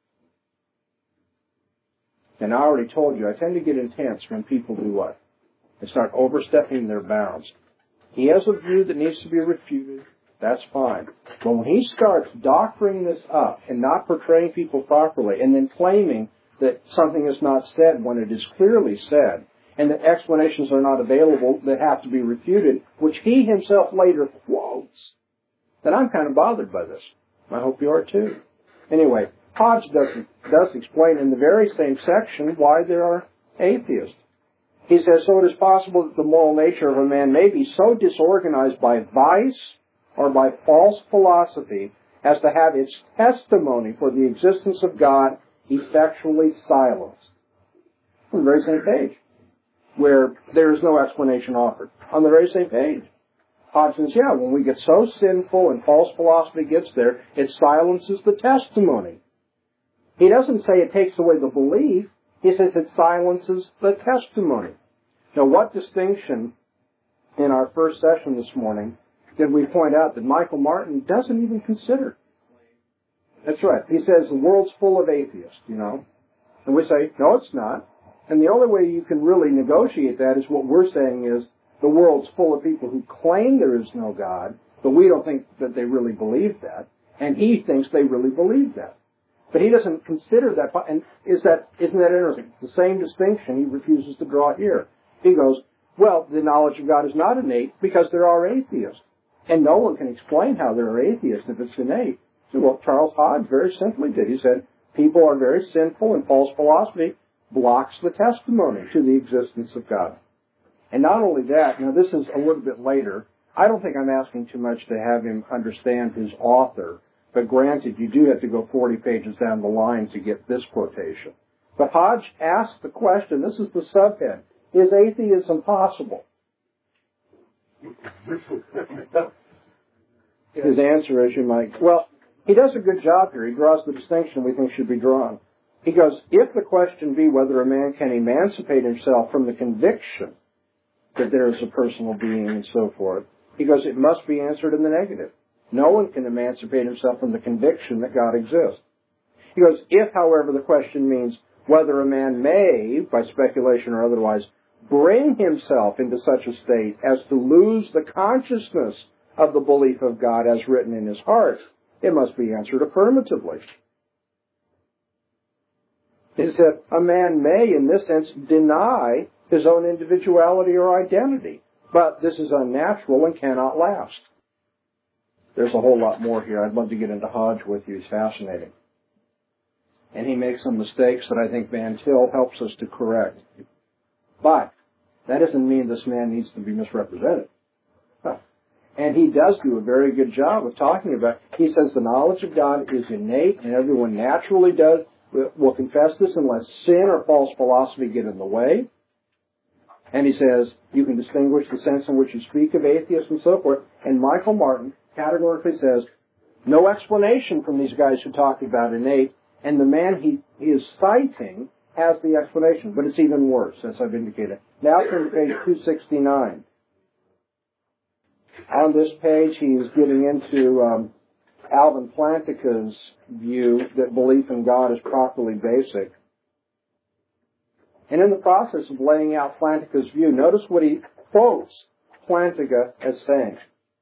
And I already told you, I tend to get intense when people do what? They start overstepping their bounds. He has a view that needs to be refuted. That's fine. But when he starts doctoring this up and not portraying people properly and then claiming that something is not said when it is clearly said and that explanations are not available that have to be refuted, which he himself later quotes, then I'm kind of bothered by this. I hope you are too. Anyway, Hodge does, does explain in the very same section why there are atheists. He says, so it is possible that the moral nature of a man may be so disorganized by vice or by false philosophy as to have its testimony for the existence of God effectually silenced. On the very same page, where there is no explanation offered. On the very same page. Hodge says, yeah, when we get so sinful and false philosophy gets there, it silences the testimony. He doesn't say it takes away the belief. He says it silences the testimony. Now, what distinction in our first session this morning did we point out that Michael Martin doesn't even consider? That's right. He says the world's full of atheists, you know. And we say, no, it's not. And the only way you can really negotiate that is what we're saying is the world's full of people who claim there is no God, but we don't think that they really believe that. And he thinks they really believe that. But he doesn't consider that. And is that, isn't that interesting? The same distinction he refuses to draw here. He goes, well, the knowledge of God is not innate because there are atheists. And no one can explain how there are atheists if it's innate. So what Charles Hodge very simply did, he said, people are very sinful and false philosophy blocks the testimony to the existence of God. And not only that, now this is a little bit later. I don't think I'm asking too much to have him understand his author, but granted, you do have to go forty pages down the line to get this quotation. But Hodge asked the question, this is the subhead, is atheism possible? His answer, as you might, well, he does a good job here. He draws the distinction we think should be drawn. He goes, if the question be whether a man can emancipate himself from the conviction that there is a personal being and so forth, he goes, it must be answered in the negative. No one can emancipate himself from the conviction that God exists. He goes, if, however, the question means whether a man may, by speculation or otherwise, bring himself into such a state as to lose the consciousness of the belief of God as written in his heart, it must be answered affirmatively. Is that a man may, in this sense, deny his own individuality or identity. But this is unnatural and cannot last. There's a whole lot more here. I'd love to get into Hodge with you. It's fascinating. And he makes some mistakes that I think Van Til helps us to correct. But that doesn't mean this man needs to be misrepresented. Huh. And he does do a very good job of talking about, he says the knowledge of God is innate and everyone naturally does. We'll confess this unless sin or false philosophy get in the way. And he says, you can distinguish the sense in which you speak of atheists and so forth. And Michael Martin categorically says, no explanation from these guys who talk about innate. And the man he, he is citing has the explanation. But it's even worse, as I've indicated. Now turn to page two sixty-nine. On this page, he is getting into um, Alvin Plantinga's view that belief in God is properly basic. And in the process of laying out Plantinga's view, notice what he quotes Plantinga as saying.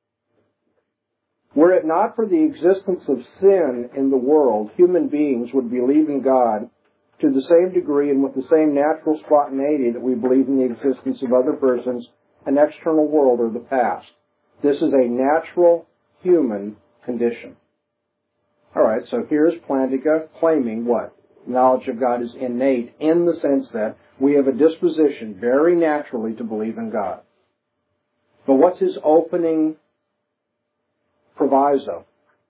Were it not for the existence of sin in the world, human beings would believe in God to the same degree and with the same natural spontaneity that we believe in the existence of other persons, an external world, or the past. This is a natural human condition. All right, so here's Plantinga claiming what? Knowledge of God is innate in the sense that we have a disposition very naturally to believe in God. But what's his opening proviso?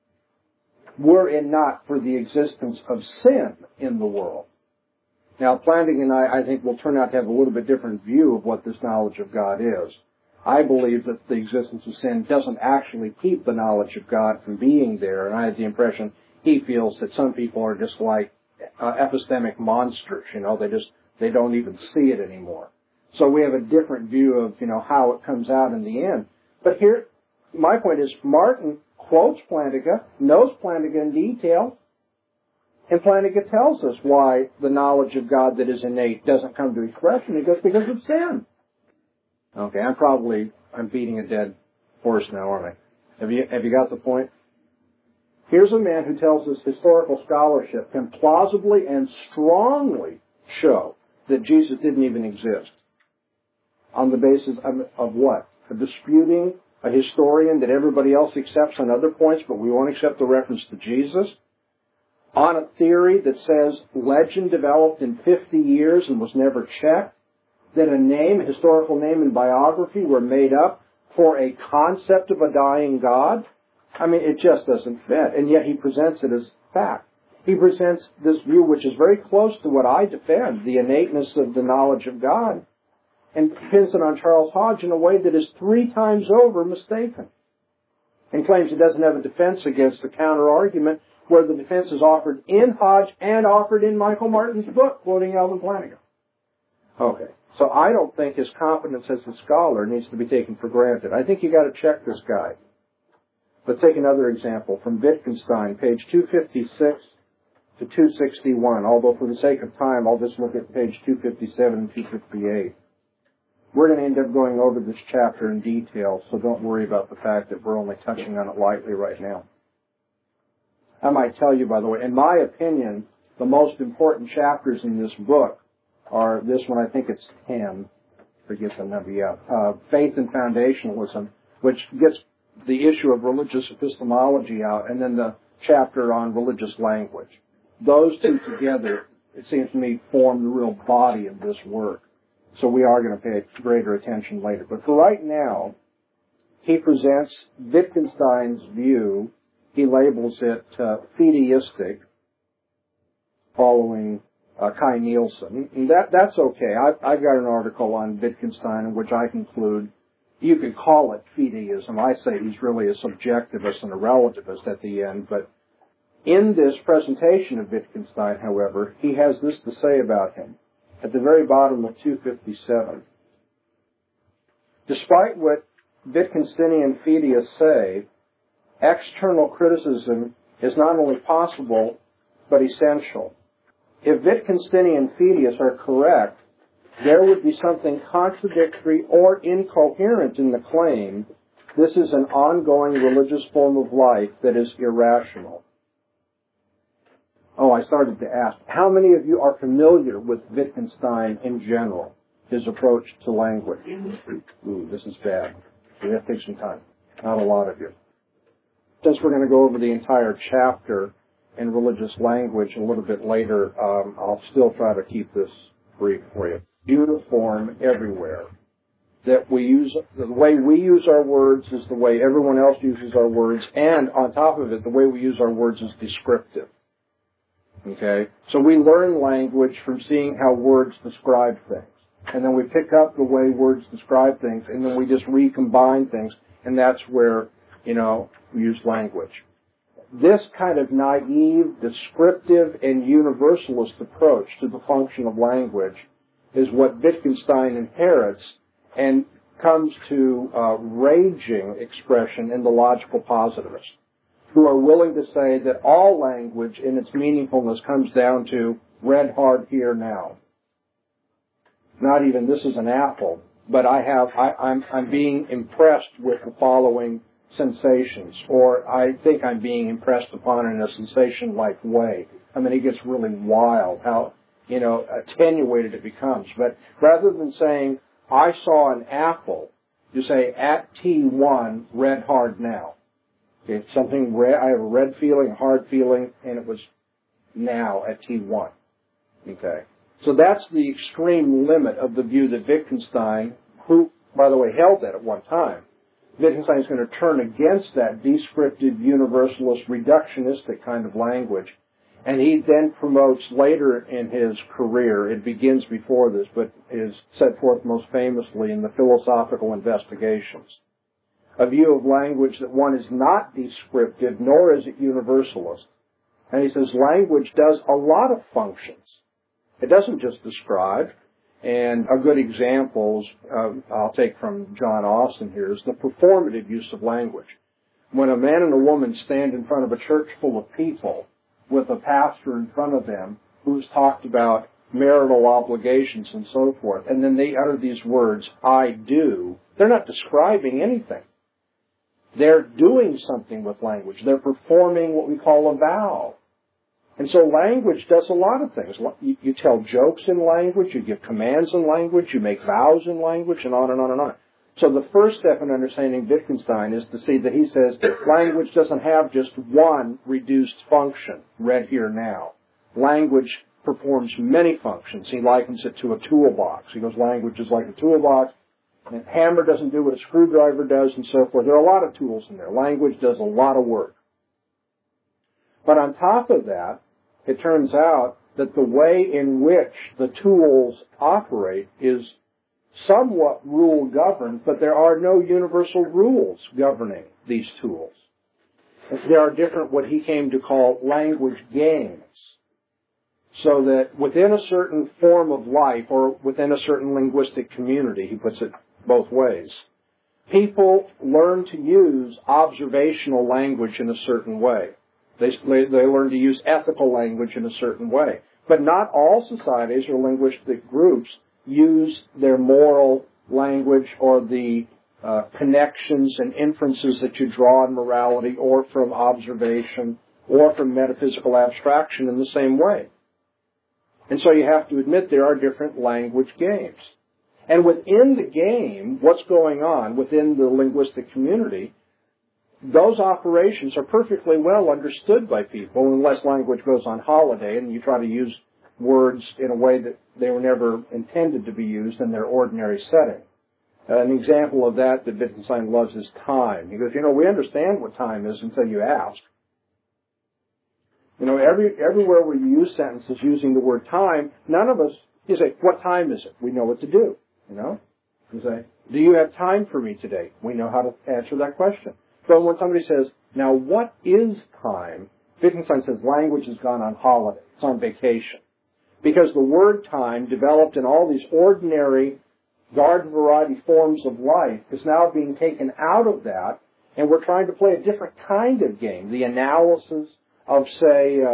Were it not for the existence of sin in the world. Now, Plantinga and I, I think, will turn out to have a little bit different view of what this knowledge of God is. I believe that the existence of sin doesn't actually keep the knowledge of God from being there, and I have the impression he feels that some people are just like uh, epistemic monsters, you know, they just, they don't even see it anymore. So we have a different view of, you know, how it comes out in the end. But here, my point is, Martin quotes Plantinga, knows Plantinga in detail, and Plantinga tells us why the knowledge of God that is innate doesn't come to expression. He goes, because of sin. Okay, I'm probably, I'm beating a dead horse now, aren't I? Have you, have you got the point? Here's a man who tells us historical scholarship can plausibly and strongly show that Jesus didn't even exist. On the basis of, of what? Of disputing a historian that everybody else accepts on other points, but we won't accept the reference to Jesus? On a theory that says legend developed in fifty years and was never checked? That a name, a historical name and biography were made up for a concept of a dying God? I mean, it just doesn't fit. And yet he presents it as fact. He presents this view, which is very close to what I defend, the innateness of the knowledge of God, and pins it on Charles Hodge in a way that is three times over mistaken. And claims it doesn't have a defense against the counter-argument, where the defense is offered in Hodge and offered in Michael Martin's book, quoting Alvin Plantinga. Okay. So I don't think his competence as a scholar needs to be taken for granted. I think you got to check this guy. Let's take another example from Wittgenstein, page two fifty-six to two sixty-one. Although for the sake of time, I'll just look at page two fifty-seven and two fifty-eight. We're going to end up going over this chapter in detail, so don't worry about the fact that we're only touching on it lightly right now. I might tell you, by the way, in my opinion, the most important chapters in this book are this one, I think it's ten, forget the number, yeah, uh, Faith and Foundationalism, which gets the issue of religious epistemology out, and then the chapter on religious language. Those two together, it seems to me, form the real body of this work. So we are going to pay greater attention later. But for right now, he presents Wittgenstein's view. He labels it uh, fideistic, following Uh, Kai Nielsen. And that, that's okay. I've, I've got an article on Wittgenstein in which I conclude you could call it fideism. I say he's really a subjectivist and a relativist at the end. But in this presentation of Wittgenstein, however, he has this to say about him at the very bottom of two fifty-seven. Despite what Wittgensteinian fideists say, external criticism is not only possible, but essential. If Wittgenstein and Phidias are correct, there would be something contradictory or incoherent in the claim this is an ongoing religious form of life that is irrational. Oh, I started to ask, how many of you are familiar with Wittgenstein in general, his approach to language? Ooh, this is bad. We have to take some time. Not a lot of you. Since we're going to go over the entire chapter in religious language a little bit later, um, I'll still try to keep this brief for you. Uniform everywhere. That we use, the way we use our words is the way everyone else uses our words, and on top of it, the way we use our words is descriptive. Okay? So we learn language from seeing how words describe things. And then we pick up the way words describe things, and then we just recombine things, and that's where, you know, we use language. This kind of naive, descriptive, and universalist approach to the function of language is what Wittgenstein inherits and comes to uh, raging expression in the logical positivists, who are willing to say that all language in its meaningfulness comes down to red, hard, here, now. Not even this is an apple, but I have, I, I'm, I'm being impressed with the following sensations, or I think I'm being impressed upon in a sensation-like way. I mean, it gets really wild how, you know, attenuated it becomes. But rather than saying, I saw an apple, you say, at T one, red, hard, now. Okay, something red, I have a red feeling, a hard feeling, and it was now at T one. Okay. So that's the extreme limit of the view that Wittgenstein, who, by the way, held that at one time, Wittgenstein is going to turn against that descriptive, universalist, reductionistic kind of language. And he then promotes later in his career, it begins before this, but is set forth most famously in the Philosophical Investigations, a view of language that one is not descriptive, nor is it universalist. And he says language does a lot of functions. It doesn't just describe. And a good example uh, I'll take from John Austin here is the performative use of language. When a man and a woman stand in front of a church full of people with a pastor in front of them who's talked about marital obligations and so forth, and then they utter these words, I do, they're not describing anything. They're doing something with language. They're performing what we call a vow. And so language does a lot of things. You, you tell jokes in language, you give commands in language, you make vows in language, and on and on and on. So the first step in understanding Wittgenstein is to see that he says that language doesn't have just one reduced function, read here now. Language performs many functions. He likens it to a toolbox. He goes, language is like a toolbox. And a hammer doesn't do what a screwdriver does and so forth. There are a lot of tools in there. Language does a lot of work. But on top of that, it turns out that the way in which the tools operate is somewhat rule-governed, but there are no universal rules governing these tools. There are different, what he came to call language games. So that within a certain form of life, or within a certain linguistic community, he puts it both ways, people learn to use observational language in a certain way. They, they learn to use ethical language in a certain way. But not all societies or linguistic groups use their moral language or the uh, connections and inferences that you draw in morality or from observation or from metaphysical abstraction in the same way. And so you have to admit there are different language games. And within the game, what's going on within the linguistic community, those operations are perfectly well understood by people unless language goes on holiday and you try to use words in a way that they were never intended to be used in their ordinary setting. Uh, an example of that that Wittgenstein loves is time. He goes, you know, we understand what time is until you ask. You know, every, everywhere where you use sentences using the word time, none of us, you say, what time is it? We know what to do, you know? You say, do you have time for me today? We know how to answer that question. So when somebody says, now what is time? Wittgenstein says language has gone on holiday. It's on vacation. Because the word time, developed in all these ordinary garden variety forms of life, is now being taken out of that, and we're trying to play a different kind of game. The analysis of, say, uh,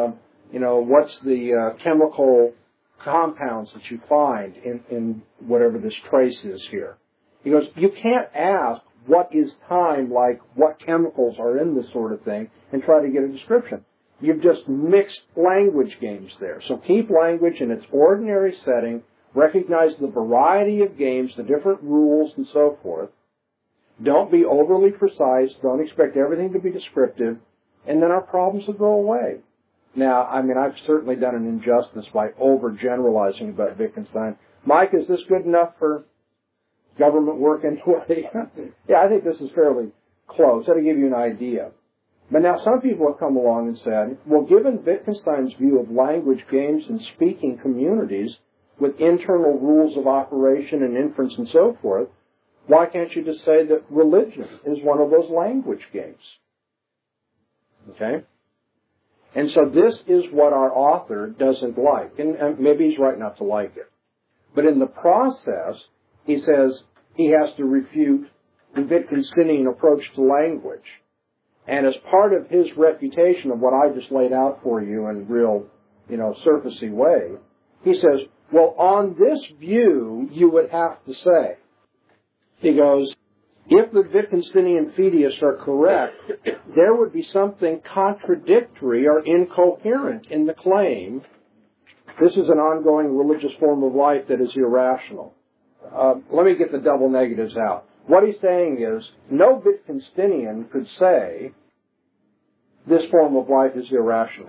you know, what's the uh, chemical compounds that you find in, in whatever this trace is here. He goes, you can't ask what is time like, what chemicals are in this sort of thing, and try to get a description. You've just mixed language games there. So keep language in its ordinary setting, recognize the variety of games, the different rules, and so forth. Don't be overly precise. Don't expect everything to be descriptive, and then our problems will go away. Now, I mean, I've certainly done an injustice by overgeneralizing about Wittgenstein. Mike, is this good enough for government work anyway? Yeah, I think this is fairly close. That'll give you an idea. But now some people have come along and said, well, given Wittgenstein's view of language games and speaking communities with internal rules of operation and inference and so forth, why can't you just say that religion is one of those language games? Okay? And so this is what our author doesn't like. And, and maybe he's right not to like it. But in the process, he says he has to refute the Wittgensteinian approach to language. And as part of his refutation of what I just laid out for you in real, you know, surfacey way, he says, well, on this view, you would have to say, he goes, if the Wittgensteinian fideists are correct, there would be something contradictory or incoherent in the claim, this is an ongoing religious form of life that is irrational. Uh, let me get the double negatives out. What he's saying is, no Wittgensteinian could say this form of life is irrational.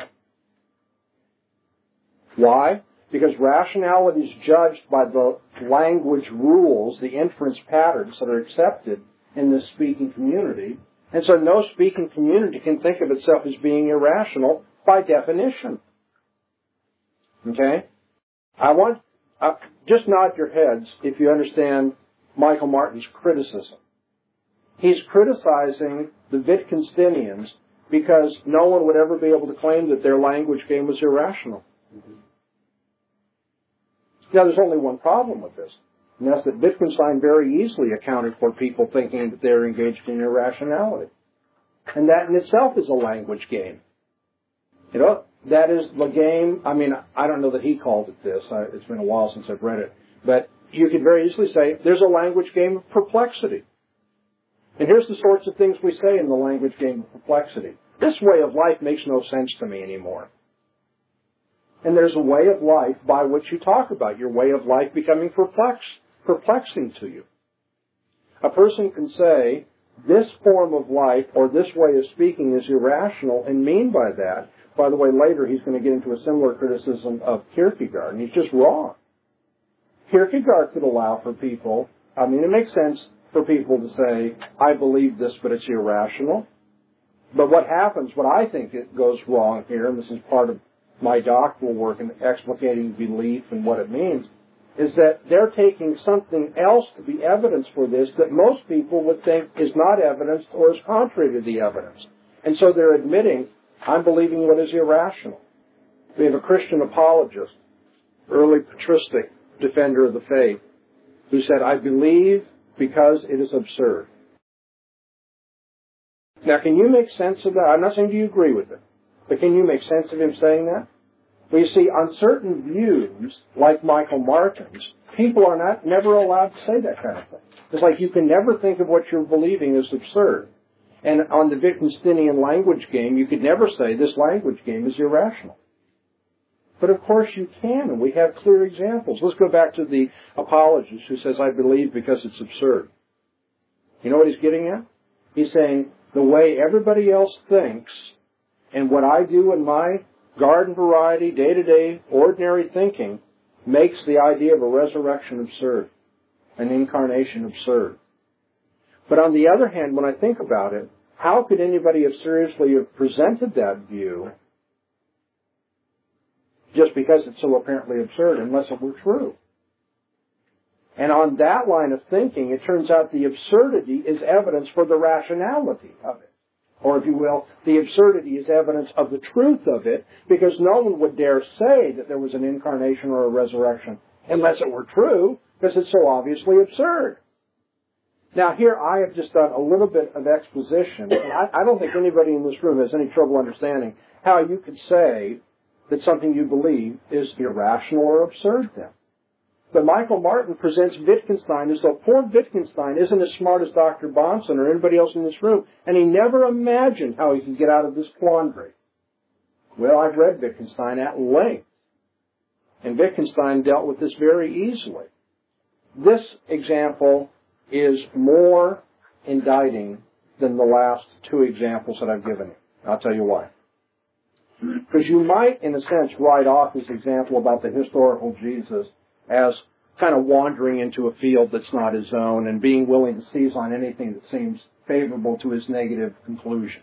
Why? Because rationality is judged by the language rules, the inference patterns that are accepted in this speaking community. And so no speaking community can think of itself as being irrational by definition. Okay? I want, uh, just nod your heads if you understand Michael Martin's criticism. He's criticizing the Wittgensteinians because no one would ever be able to claim that their language game was irrational. Mm-hmm. Now, there's only one problem with this, and that's that Wittgenstein very easily accounted for people thinking that they're engaged in irrationality. And that in itself is a language game. You know, that is the game, I mean, I don't know that he called it this. I, it's been a while since I've read it. But you could very easily say there's a language game of perplexity. And here's the sorts of things we say in the language game of perplexity. This way of life makes no sense to me anymore. And there's a way of life by which you talk about your way of life becoming perplex, perplexing to you. A person can say, this form of life or this way of speaking is irrational, and mean by that, by the way, later he's going to get into a similar criticism of Kierkegaard, and he's just wrong. Kierkegaard could allow for people, I mean, it makes sense for people to say, I believe this, but it's irrational. But what happens, what I think it goes wrong here, and this is part of my doctoral work in explicating belief and what it means, is that they're taking something else to be evidence for this that most people would think is not evidence or is contrary to the evidence. And so they're admitting, I'm believing what is irrational. We have a Christian apologist, early patristic defender of the faith, who said, I believe because it is absurd. Now, can you make sense of that? I'm not saying do you agree with it, but can you make sense of him saying that? Well, you see, on certain views, like Michael Martin's, people are not never allowed to say that kind of thing. It's like you can never think of what you're believing as absurd. And on the Wittgensteinian language game, you could never say this language game is irrational. But of course you can, and we have clear examples. Let's go back to the apologist who says, I believe because it's absurd. You know what he's getting at? He's saying, the way everybody else thinks and what I do in my garden variety, day-to-day, ordinary thinking makes the idea of a resurrection absurd, an incarnation absurd. But on the other hand, when I think about it, how could anybody have seriously have presented that view just because it's so apparently absurd unless it were true? And on that line of thinking, it turns out the absurdity is evidence for the rationality of it. Or, if you will, the absurdity is evidence of the truth of it, because no one would dare say that there was an incarnation or a resurrection unless it were true, because it's so obviously absurd. Now, here I have just done a little bit of exposition, and I, I don't think anybody in this room has any trouble understanding how you could say that something you believe is irrational or absurd then. But Michael Martin presents Wittgenstein as though poor Wittgenstein isn't as smart as Doctor Bahnsen or anybody else in this room, and he never imagined how he could get out of this quandary. Well, I've read Wittgenstein at length, and Wittgenstein dealt with this very easily. This example is more indicting than the last two examples that I've given you. I'll tell you why. Because you might, in a sense, write off this example about the historical Jesus as kind of wandering into a field that's not his own and being willing to seize on anything that seems favorable to his negative conclusion.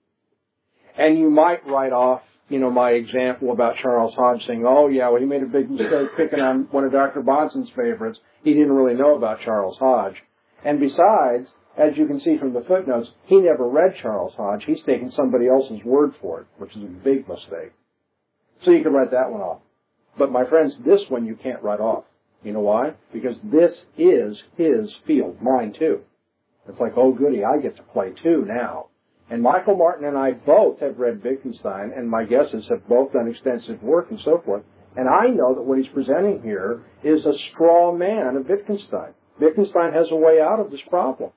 And you might write off, you know, my example about Charles Hodge saying, oh, yeah, well, he made a big mistake picking on one of Doctor Bahnsen's favorites. He didn't really know about Charles Hodge. And besides, as you can see from the footnotes, he never read Charles Hodge. He's taken somebody else's word for it, which is a big mistake. So you can write that one off. But my friends, this one you can't write off. You know why? Because this is his field, mine too. It's like, oh goody, I get to play too now. And Michael Martin and I both have read Wittgenstein, and my guesses have both done extensive work and so forth. And I know that what he's presenting here is a straw man of Wittgenstein. Wittgenstein has a way out of this problem.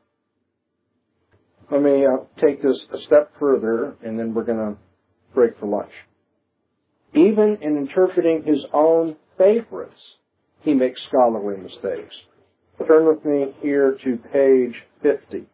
Let me uh, take this a step further, and then we're going to break for lunch. Even in interpreting his own favorites, he makes scholarly mistakes. Turn with me here to page fifty.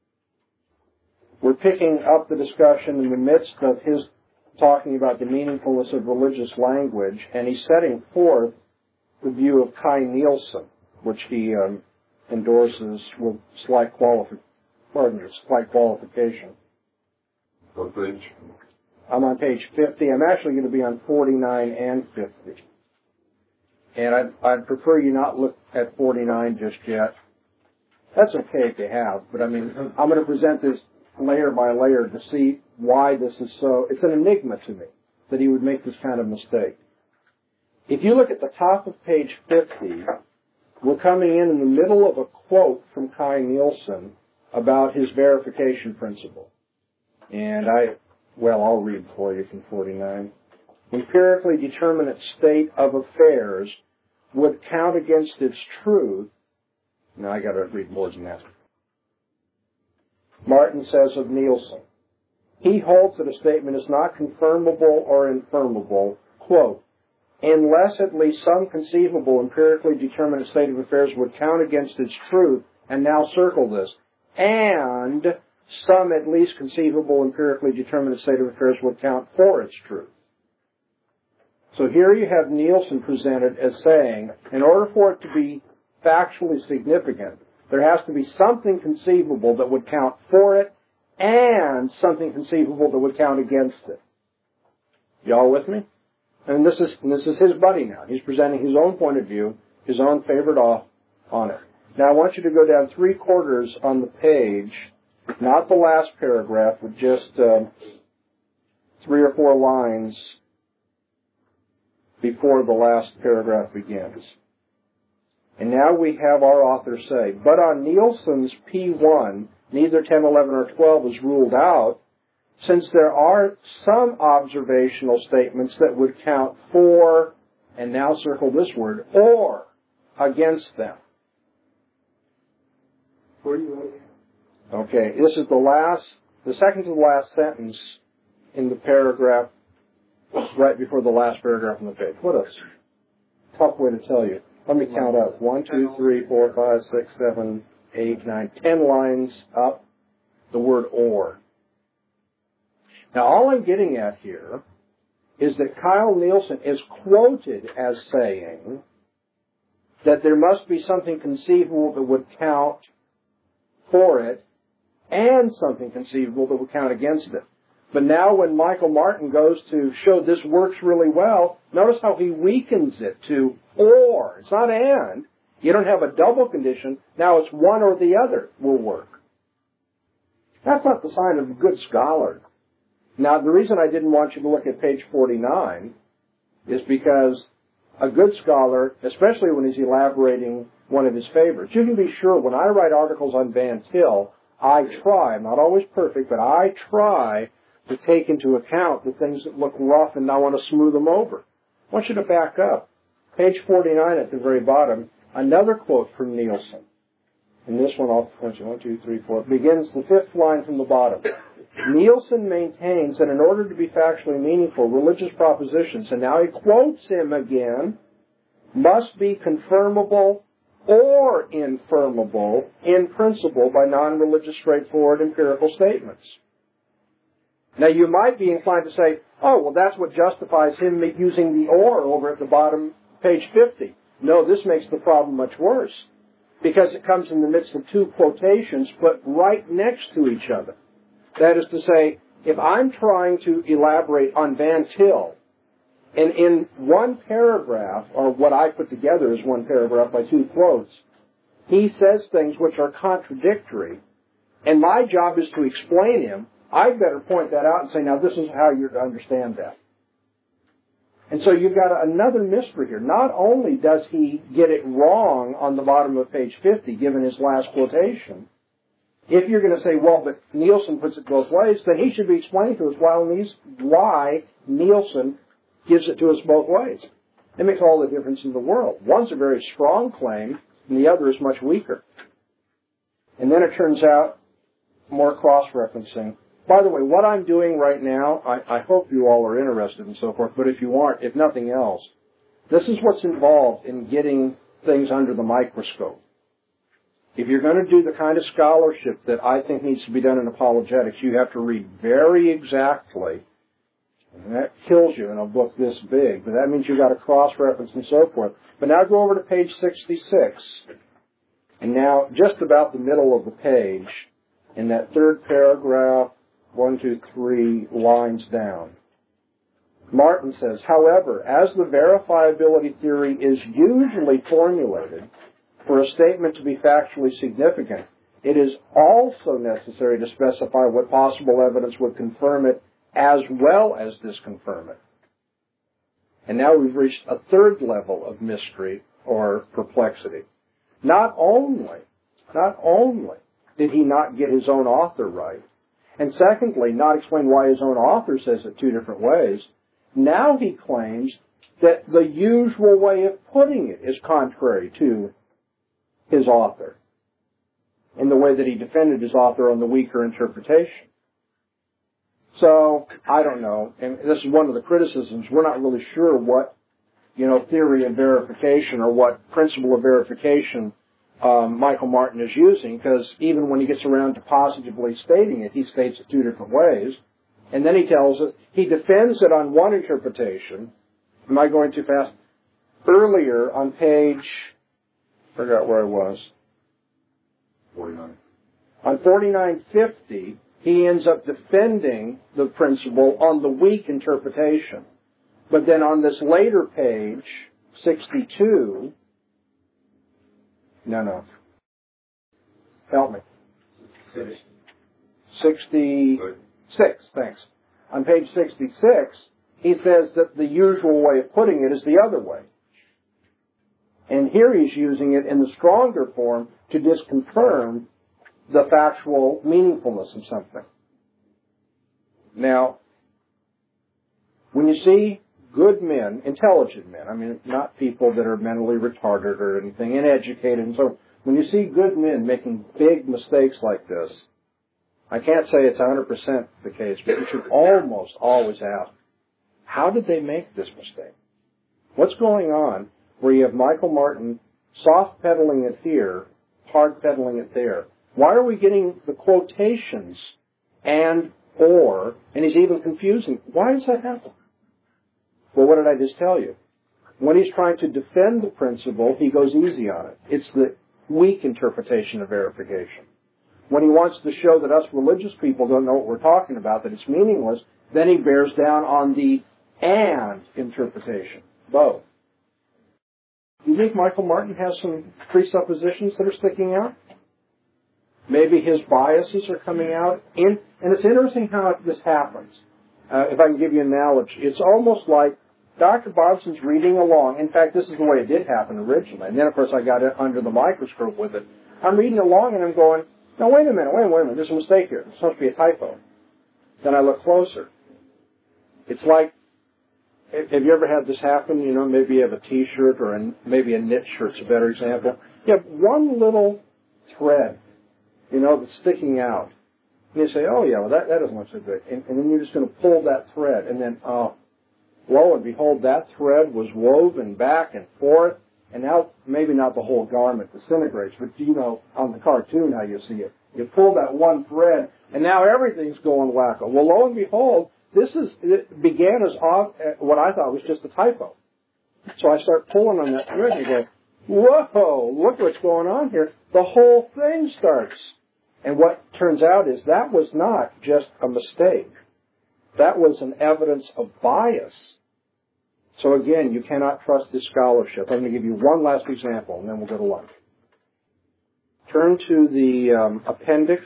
We're picking up the discussion in the midst of his talking about the meaningfulness of religious language, and he's setting forth the view of Kai Nielsen, which he um, endorses with slight qualifi- pardon me, slight qualification. What page? I'm on page fifty. I'm actually going to be on forty-nine and fifty. And I'd, I'd prefer you not look at forty-nine just yet. That's okay if you have, but I mean, I'm going to present this layer by layer to see why this is so. It's an enigma to me that he would make this kind of mistake. If you look at the top of page fifty, we're coming in in the middle of a quote from Kai Nielsen about his verification principle. And I, well, I'll read for you from forty-nine. Empirically determinate state of affairs would count against its truth. Now I got to read more than that. Martin says of Nielsen, he holds that a statement is not confirmable or infirmable, quote, unless at least some conceivable empirically determinate state of affairs would count against its truth, and now circle this, and some at least conceivable empirically determinate state of affairs would count for its truth. So here you have Nielsen presented as saying, in order for it to be factually significant, there has to be something conceivable that would count for it and something conceivable that would count against it. Y'all with me? And this is and this is his buddy now. He's presenting his own point of view, his own favorite off on it. Now I want you to go down three quarters on the page, not the last paragraph, but just uh, three or four lines before the last paragraph begins. And now we have our author say, but on Nielsen's P one, neither ten, eleven, or twelve is ruled out, since there are some observational statements that would count for, and now circle this word, or against them. Where do you want to? Okay, this is the last, the second to the last sentence in the paragraph, right before the last paragraph on the page. What a tough way to tell you. Let me count up. One, two, three, four, five, six, seven, eight, nine, ten lines up, the word or. Now, all I'm getting at here is that Kyle Nielsen is quoted as saying that there must be something conceivable that would count for it and something conceivable that would count against it. But now when Michael Martin goes to show this works really well, notice how he weakens it to or. It's not and. You don't have a double condition. Now it's one or the other will work. That's not the sign of a good scholar. Now, the reason I didn't want you to look at page forty-nine is because a good scholar, especially when he's elaborating one of his favorites, you can be sure when I write articles on Van Til, I try, I'm not always perfect, but I try to take into account the things that look rough and I want to smooth them over. I want you to back up. Page forty-nine at the very bottom, another quote from Nielsen. And this one, I'll mention one, two, three, four, begins the fifth line from the bottom. Nielsen maintains that in order to be factually meaningful, religious propositions, and now he quotes him again, must be confirmable or infirmable in principle by non-religious, straightforward empirical statements. Now you might be inclined to say, oh, well that's what justifies him using the or over at the bottom, page fifty. No, this makes the problem much worse, because it comes in the midst of two quotations, but right next to each other. That is to say, if I'm trying to elaborate on Van Til, and in one paragraph, or what I put together is one paragraph by two quotes, he says things which are contradictory, and my job is to explain him, I'd better point that out and say, now this is how you're to understand that. And so you've got another mystery here. Not only does he get it wrong on the bottom of page fifty, given his last quotation, if you're going to say, well, but Nielsen puts it both ways, then he should be explaining to us why Nielsen gives it to us both ways. It makes all the difference in the world. One's a very strong claim, and the other is much weaker. And then it turns out, more cross-referencing. By the way, what I'm doing right now, I, I hope you all are interested and so forth, but if you aren't, if nothing else, this is what's involved in getting things under the microscope. If you're going to do the kind of scholarship that I think needs to be done in apologetics, you have to read very exactly. And that kills you in a book this big, but that means you've got to cross-reference and so forth. But now go over to page sixty-six. And now, just about the middle of the page, in that third paragraph, one, two, three lines down, Martin says, however, as the verifiability theory is usually formulated for a statement to be factually significant, it is also necessary to specify what possible evidence would confirm it as well as disconfirm it. And now we've reached a third level of mystery or perplexity. Not only, not only did he not get his own author right, and secondly, not explain why his own author says it two different ways, now he claims that the usual way of putting it is contrary to his author, in the way that he defended his author on the weaker interpretation. So, I don't know, and this is one of the criticisms, we're not really sure what, you know, theory of verification or what principle of verification um, Michael Martin is using, because even when he gets around to positively stating it, he states it two different ways, and then he tells it, he defends it on one interpretation. Am I going too fast? Earlier on page, I forgot where I was. forty-nine. On forty-nine fifty, he ends up defending the principle on the weak interpretation. But then on this later page, sixty-two, no, no. Help me. sixty-six, thanks. On page sixty-six, he says that the usual way of putting it is the other way. And here he's using it in the stronger form to disconfirm the factual meaningfulness of something. Now, when you see good men, intelligent men, I mean, not people that are mentally retarded or anything, uneducated, and so when you see good men making big mistakes like this, I can't say it's one hundred percent the case, but you should almost always ask, how did they make this mistake? What's going on where you have Michael Martin soft-pedaling it here, hard-pedaling it there? Why are we getting the quotations and or, and he's even confusing? Why does that happen? Well, what did I just tell you? When he's trying to defend the principle, he goes easy on it. It's the weak interpretation of verification. When he wants to show that us religious people don't know what we're talking about, that it's meaningless, then he bears down on the and interpretation, both. Do you think Michael Martin has some presuppositions that are sticking out? Maybe his biases are coming out. In, and it's interesting how this happens. Uh, if I can give you an analogy, it's almost like Doctor Bobson's reading along. In fact, this is the way it did happen originally. And then, of course, I got it under the microscope with it. I'm reading along and I'm going, no, wait a minute, wait, wait a minute, there's a mistake here. It's supposed to be a typo. Then I look closer. It's like, have you ever had this happen? You know, maybe you have a T-shirt or a, maybe a knit shirt's a better example. You have one little thread, you know, that's sticking out. And you say, oh, yeah, well, that, that doesn't look so good. And, and then you're just going to pull that thread. And then, oh, lo and behold, that thread was woven back and forth. And now, maybe not the whole garment disintegrates, but you know, on the cartoon how you see it. You pull that one thread, and now everything's going wacko. Well, lo and behold, this is, it began as odd, what I thought was just a typo. So I start pulling on that thread and go, whoa, look what's going on here. The whole thing starts. And what turns out is that was not just a mistake. That was an evidence of bias. So again, you cannot trust this scholarship. I'm going to give you one last example, and then we'll go to lunch. Turn to the um, appendix.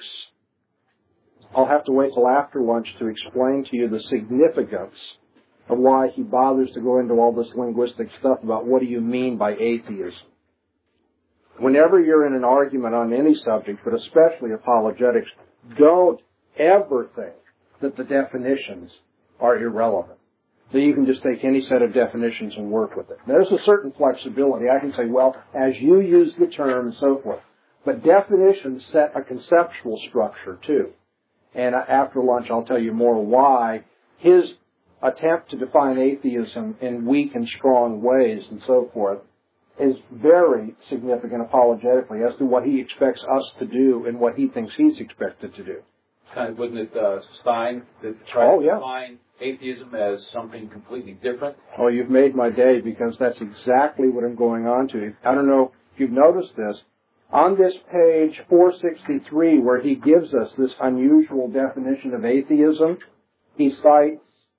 I'll have to wait till after lunch to explain to you the significance of why he bothers to go into all this linguistic stuff about what do you mean by atheism. Whenever you're in an argument on any subject, but especially apologetics, don't ever think that the definitions are irrelevant. So you can just take any set of definitions and work with it. There's a certain flexibility. I can say, well, as you use the term and so forth. But definitions set a conceptual structure too. And after lunch, I'll tell you more why his attempt to define atheism in weak and strong ways and so forth is very significant apologetically as to what he expects us to do and what he thinks he's expected to do. Uh, wasn't it uh, Stein that tried oh, to yeah. define atheism as something completely different? Oh, you've made my day, because that's exactly what I'm going on to. I don't know if you've noticed this. On this page four sixty-three, where he gives us this unusual definition of atheism, he cites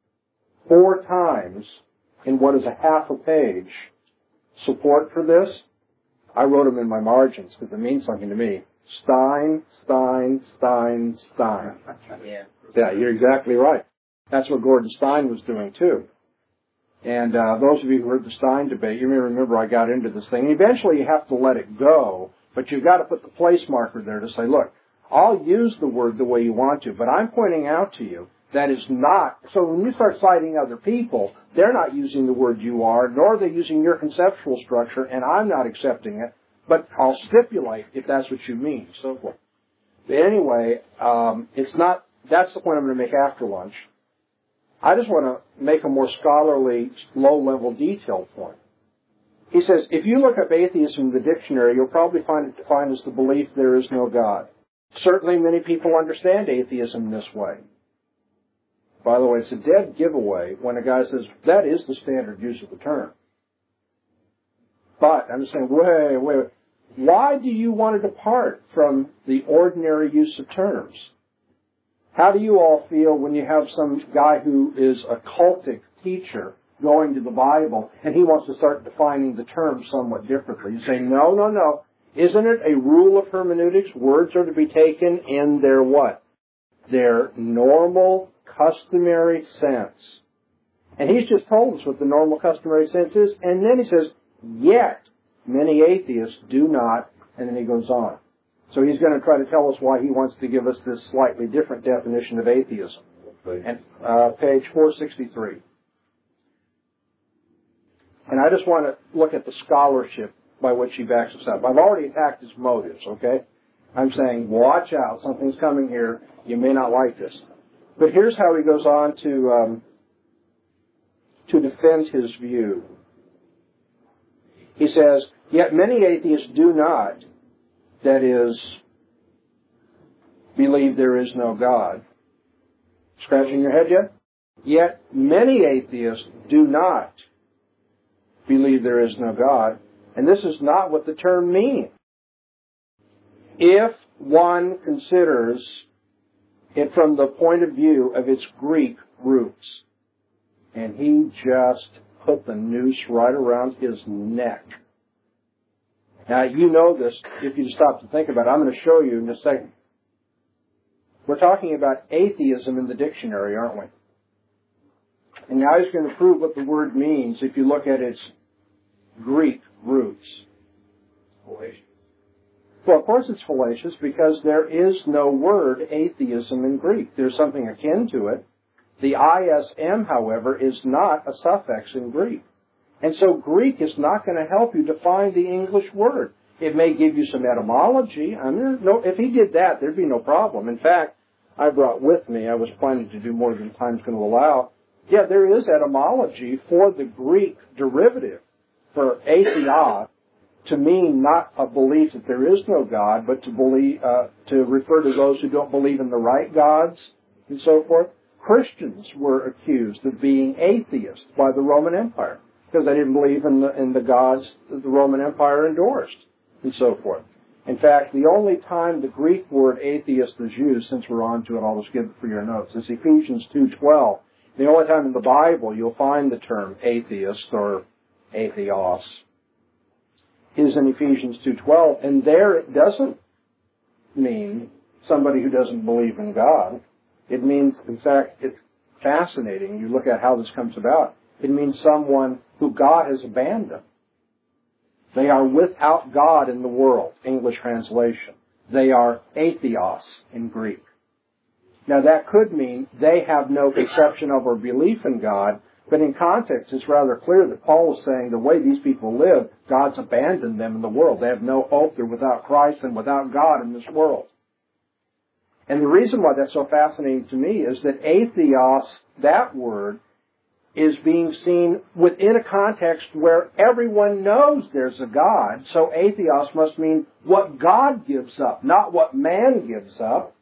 four times in what is a half a page support for this. I wrote them in my margins because it means something to me. Stein, Stein, Stein, Stein. Yeah. Yeah, you're exactly right. That's what Gordon Stein was doing too. And uh, those of you who heard the Stein debate, you may remember I got into this thing. Eventually you have to let it go, but you've got to put the place marker there to say, look, I'll use the word the way you want to, but I'm pointing out to you that is not. So when you start citing other people, they're not using the word you are, nor are they using your conceptual structure, and I'm not accepting it, but I'll stipulate if that's what you mean, so forth. But anyway, um, it's not, that's the point I'm going to make after lunch. I just want to make a more scholarly, low-level detail point. He says, if you look up atheism in the dictionary, you'll probably find it defined as the belief there is no God. Certainly many people understand atheism this way. By the way, it's a dead giveaway when a guy says, that is the standard use of the term. But I'm saying, wait, wait, wait. Why do you want to depart from the ordinary use of terms? How do you all feel when you have some guy who is a cultic teacher going to the Bible and he wants to start defining the term somewhat differently? You say, no, no, no. Isn't it a rule of hermeneutics? Words are to be taken in their what? Their normal, customary sense. And he's just told us what the normal, customary sense is. And then he says, yet many atheists do not. And then he goes on. So he's going to try to tell us why he wants to give us this slightly different definition of atheism. And uh, page four sixty-three. And I just want to look at the scholarship by which he backs us up. I've already attacked his motives, okay? I'm saying, watch out, something's coming here. You may not like this. But here's how he goes on to um, to defend his view. He says, yet many atheists do not, that is, believe there is no God. Scratching your head yet? Yet many atheists do not believe there is no God. And this is not what the term means. If one considers it from the point of view of its Greek roots. And he just put the noose right around his neck. Now, you know this if you stop to think about it. I'm going to show you in a second. We're talking about atheism in the dictionary, aren't we? And now he's going to prove what the word means if you look at its Greek roots. Well, of course it's fallacious because there is no word atheism in Greek. There's something akin to it. The I S M, however, is not a suffix in Greek. And so Greek is not going to help you to find the English word. It may give you some etymology. I mean, no, if he did that, there'd be no problem. In fact, I brought with me, I was planning to do more than time's going to allow. Yeah, there is etymology for the Greek derivative for atheos to mean not a belief that there is no God, but to believe, uh, to refer to those who don't believe in the right gods and so forth. Christians were accused of being atheists by the Roman Empire because they didn't believe in the, in the gods that the Roman Empire endorsed and so forth. In fact, the only time the Greek word atheist is used, since we're on to it, I'll just give it for your notes, is Ephesians two twelve. The only time in the Bible you'll find the term atheist or atheos is in Ephesians two twelve, and there it doesn't mean somebody who doesn't believe in God. It means, in fact, it's fascinating. You look at how this comes about. It means someone who God has abandoned. They are without God in the world, English translation. They are atheos in Greek. Now that could mean they have no conception of or belief in God, but in context it's rather clear that Paul is saying the way these people live, God's abandoned them in the world. They have no hope. They're without Christ and without God in this world. And the reason why that's so fascinating to me is that atheos, that word, is being seen within a context where everyone knows there's a God. So atheos must mean what God gives up, not what man gives up.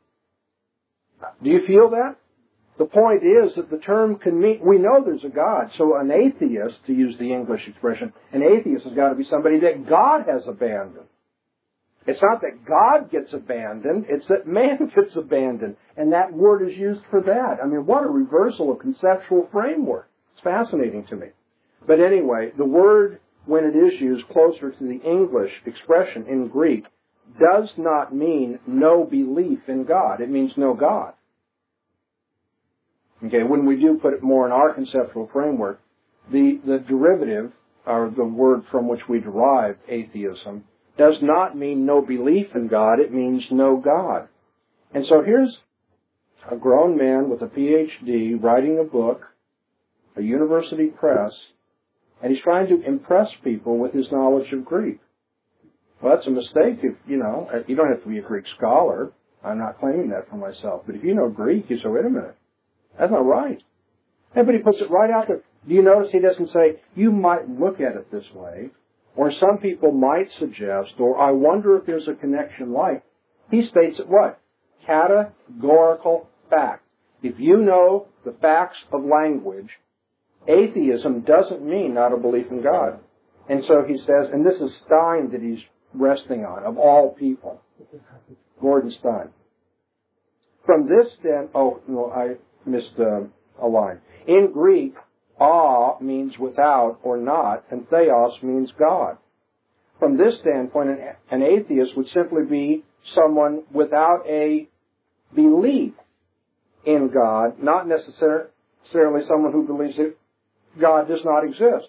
Do you feel that? The point is that the term can mean, we know there's a God. So an atheist, to use the English expression, an atheist has got to be somebody that God has abandoned. It's not that God gets abandoned, it's that man gets abandoned. And that word is used for that. I mean, what a reversal of conceptual framework. It's fascinating to me. But anyway, the word, when it is used closer to the English expression in Greek, does not mean no belief in God. It means no God. Okay, when we do put it more in our conceptual framework, the, the derivative, or the word from which we derive atheism, does not mean no belief in God. It means no God. And so here's a grown man with a P H D writing a book, a university press, and he's trying to impress people with his knowledge of Greek. Well, that's a mistake if, you know, you don't have to be a Greek scholar. I'm not claiming that for myself. But if you know Greek, you say, wait a minute, that's not right. Everybody puts it right out there. Do you notice he doesn't say, you might look at it this way, or some people might suggest, or I wonder if there's a connection like. He states it what? Categorical fact. If you know the facts of language, atheism doesn't mean not a belief in God. And so he says, and this is Stein that he's resting on, of all people. Gordon Stein. From this then, oh, no, I missed uh, a line. In Greek, a means without or not, and theos means God. From this standpoint, an, an atheist would simply be someone without a belief in God, not necessarily someone who believes that God does not exist.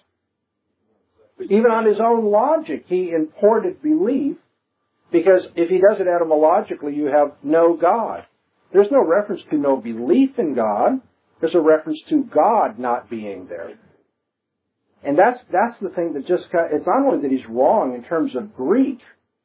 Even on his own logic, he imported belief, because if he does it etymologically, you have no God. There's no reference to no belief in God. There's a reference to God not being there. And that's that's the thing that just, it's not only that he's wrong in terms of Greek,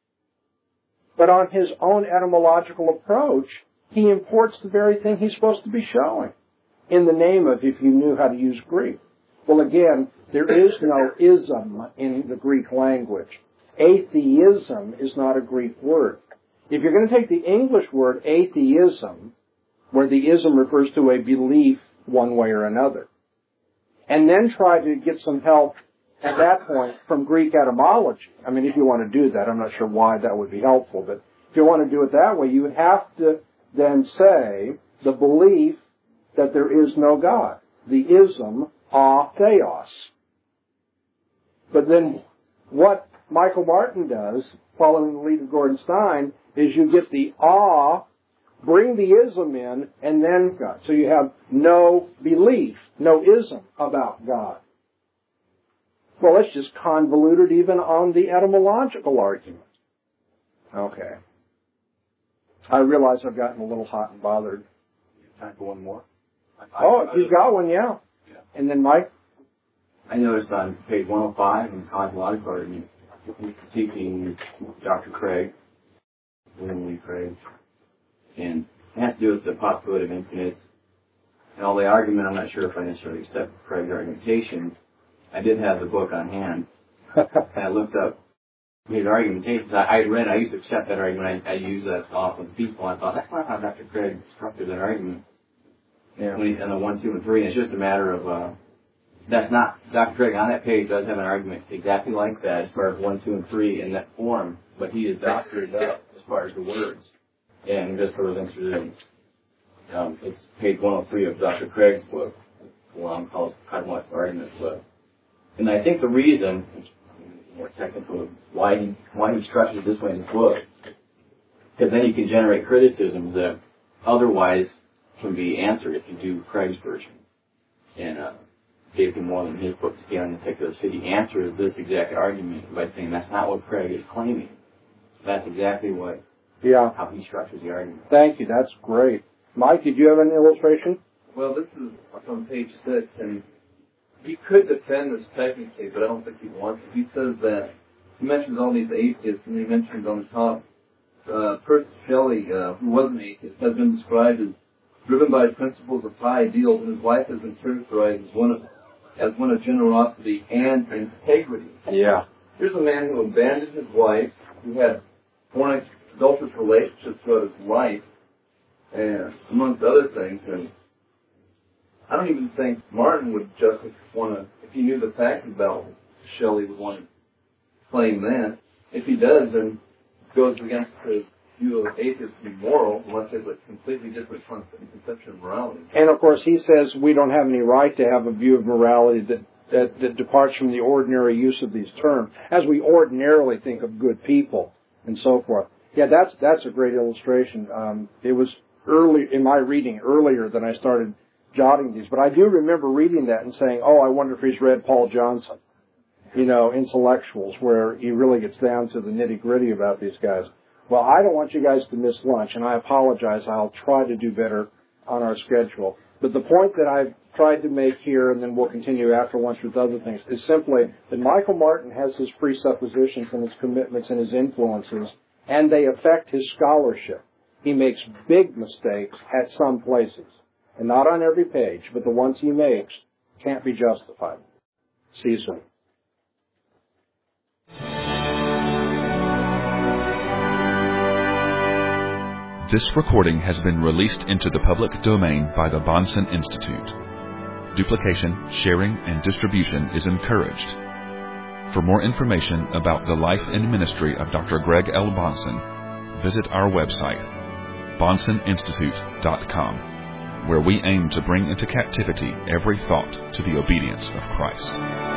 but on his own etymological approach, he imports the very thing he's supposed to be showing in the name of if you knew how to use Greek. Well, again, there is no ism in the Greek language. Atheism is not a Greek word. If you're going to take the English word atheism, where the ism refers to a belief one way or another, and then try to get some help at that point from Greek etymology. I mean, if you want to do that, I'm not sure why that would be helpful, but if you want to do it that way, you would have to then say the belief that there is no God, the ism, a theos. But then what Michael Martin does, following the lead of Gordon Stein, is you get the a, bring the ism in, and then God. So you have no belief, no ism about God. Well, it's just convoluted even on the etymological argument. Okay. I realize I've gotten a little hot and bothered. Time for one more. Oh, if you've got one, yeah. Yeah. And then Mike? I noticed on page one oh five in cosmological argument, critiquing Doctor Craig, William Lee Craig, and it has to do with the possibility of infinites. And all the argument, I'm not sure if I necessarily accept Craig's argumentation. I did have the book on hand, and I looked up his argumentation. I, I read, I used to accept that argument. I, I use that often with people. I thought, that's not how Doctor Craig structured that argument. Yeah. When he's on the one, two, and three, and it's just a matter of, uh, that's not, Doctor Craig on that page does have an argument exactly like that as far as one, two, and three in that form, but he is doctored up as far as the words. And just for those interested, um, it's page one oh three of Doctor Craig's book, um, called Cosmological Arguments. Uh, and I think the reason, more technical, why he, why he structured it this way in his book, because then you can generate criticisms that otherwise can be answered if you do Craig's version. And uh, David Moreland in his book, Scaling the Secular City, answers this exact argument by saying that's not what Craig is claiming. That's exactly what, yeah, how he structures the argument. Thank you. That's great. Mike, did you have an illustration? Well, this is on page six, and he could defend this technically, but I don't think he wants to. He says that, he mentions all these atheists, and he mentions on the top, uh, Percy Shelley, uh, who was an atheist, has been described as driven by principles of high ideals, and his life has been characterized as one of, as one of generosity and integrity. Yeah. Here's a man who abandoned his wife, who had foreign adulterous relationships throughout his life, and amongst other things. And I don't even think Martin would just want to, if he knew the facts about Shelley, would want to claim that. If he does, then it goes against his view of atheists being moral, unless there's a completely different conception of morality. And of course, he says we don't have any right to have a view of morality that, that, that departs from the ordinary use of these terms, as we ordinarily think of good people and so forth. Yeah, that's that's a great illustration. Um, it was early in my reading, earlier than I started jotting these, but I do remember reading that and saying, oh, I wonder if he's read Paul Johnson, you know, Intellectuals, where he really gets down to the nitty-gritty about these guys. Well, I don't want you guys to miss lunch, and I apologize. I'll try to do better on our schedule. But the point that I've tried to make here, and then we'll continue after lunch with other things, is simply that Michael Martin has his presuppositions and his commitments and his influences, and they affect his scholarship. He makes big mistakes at some places, and not on every page, but the ones he makes can't be justified. See you soon. This recording has been released into the public domain by the Bahnsen Institute. Duplication, sharing, and distribution is encouraged. For more information about the life and ministry of Doctor Greg L. Bahnsen, visit our website, bahnsen institute dot com, where we aim to bring into captivity every thought to the obedience of Christ.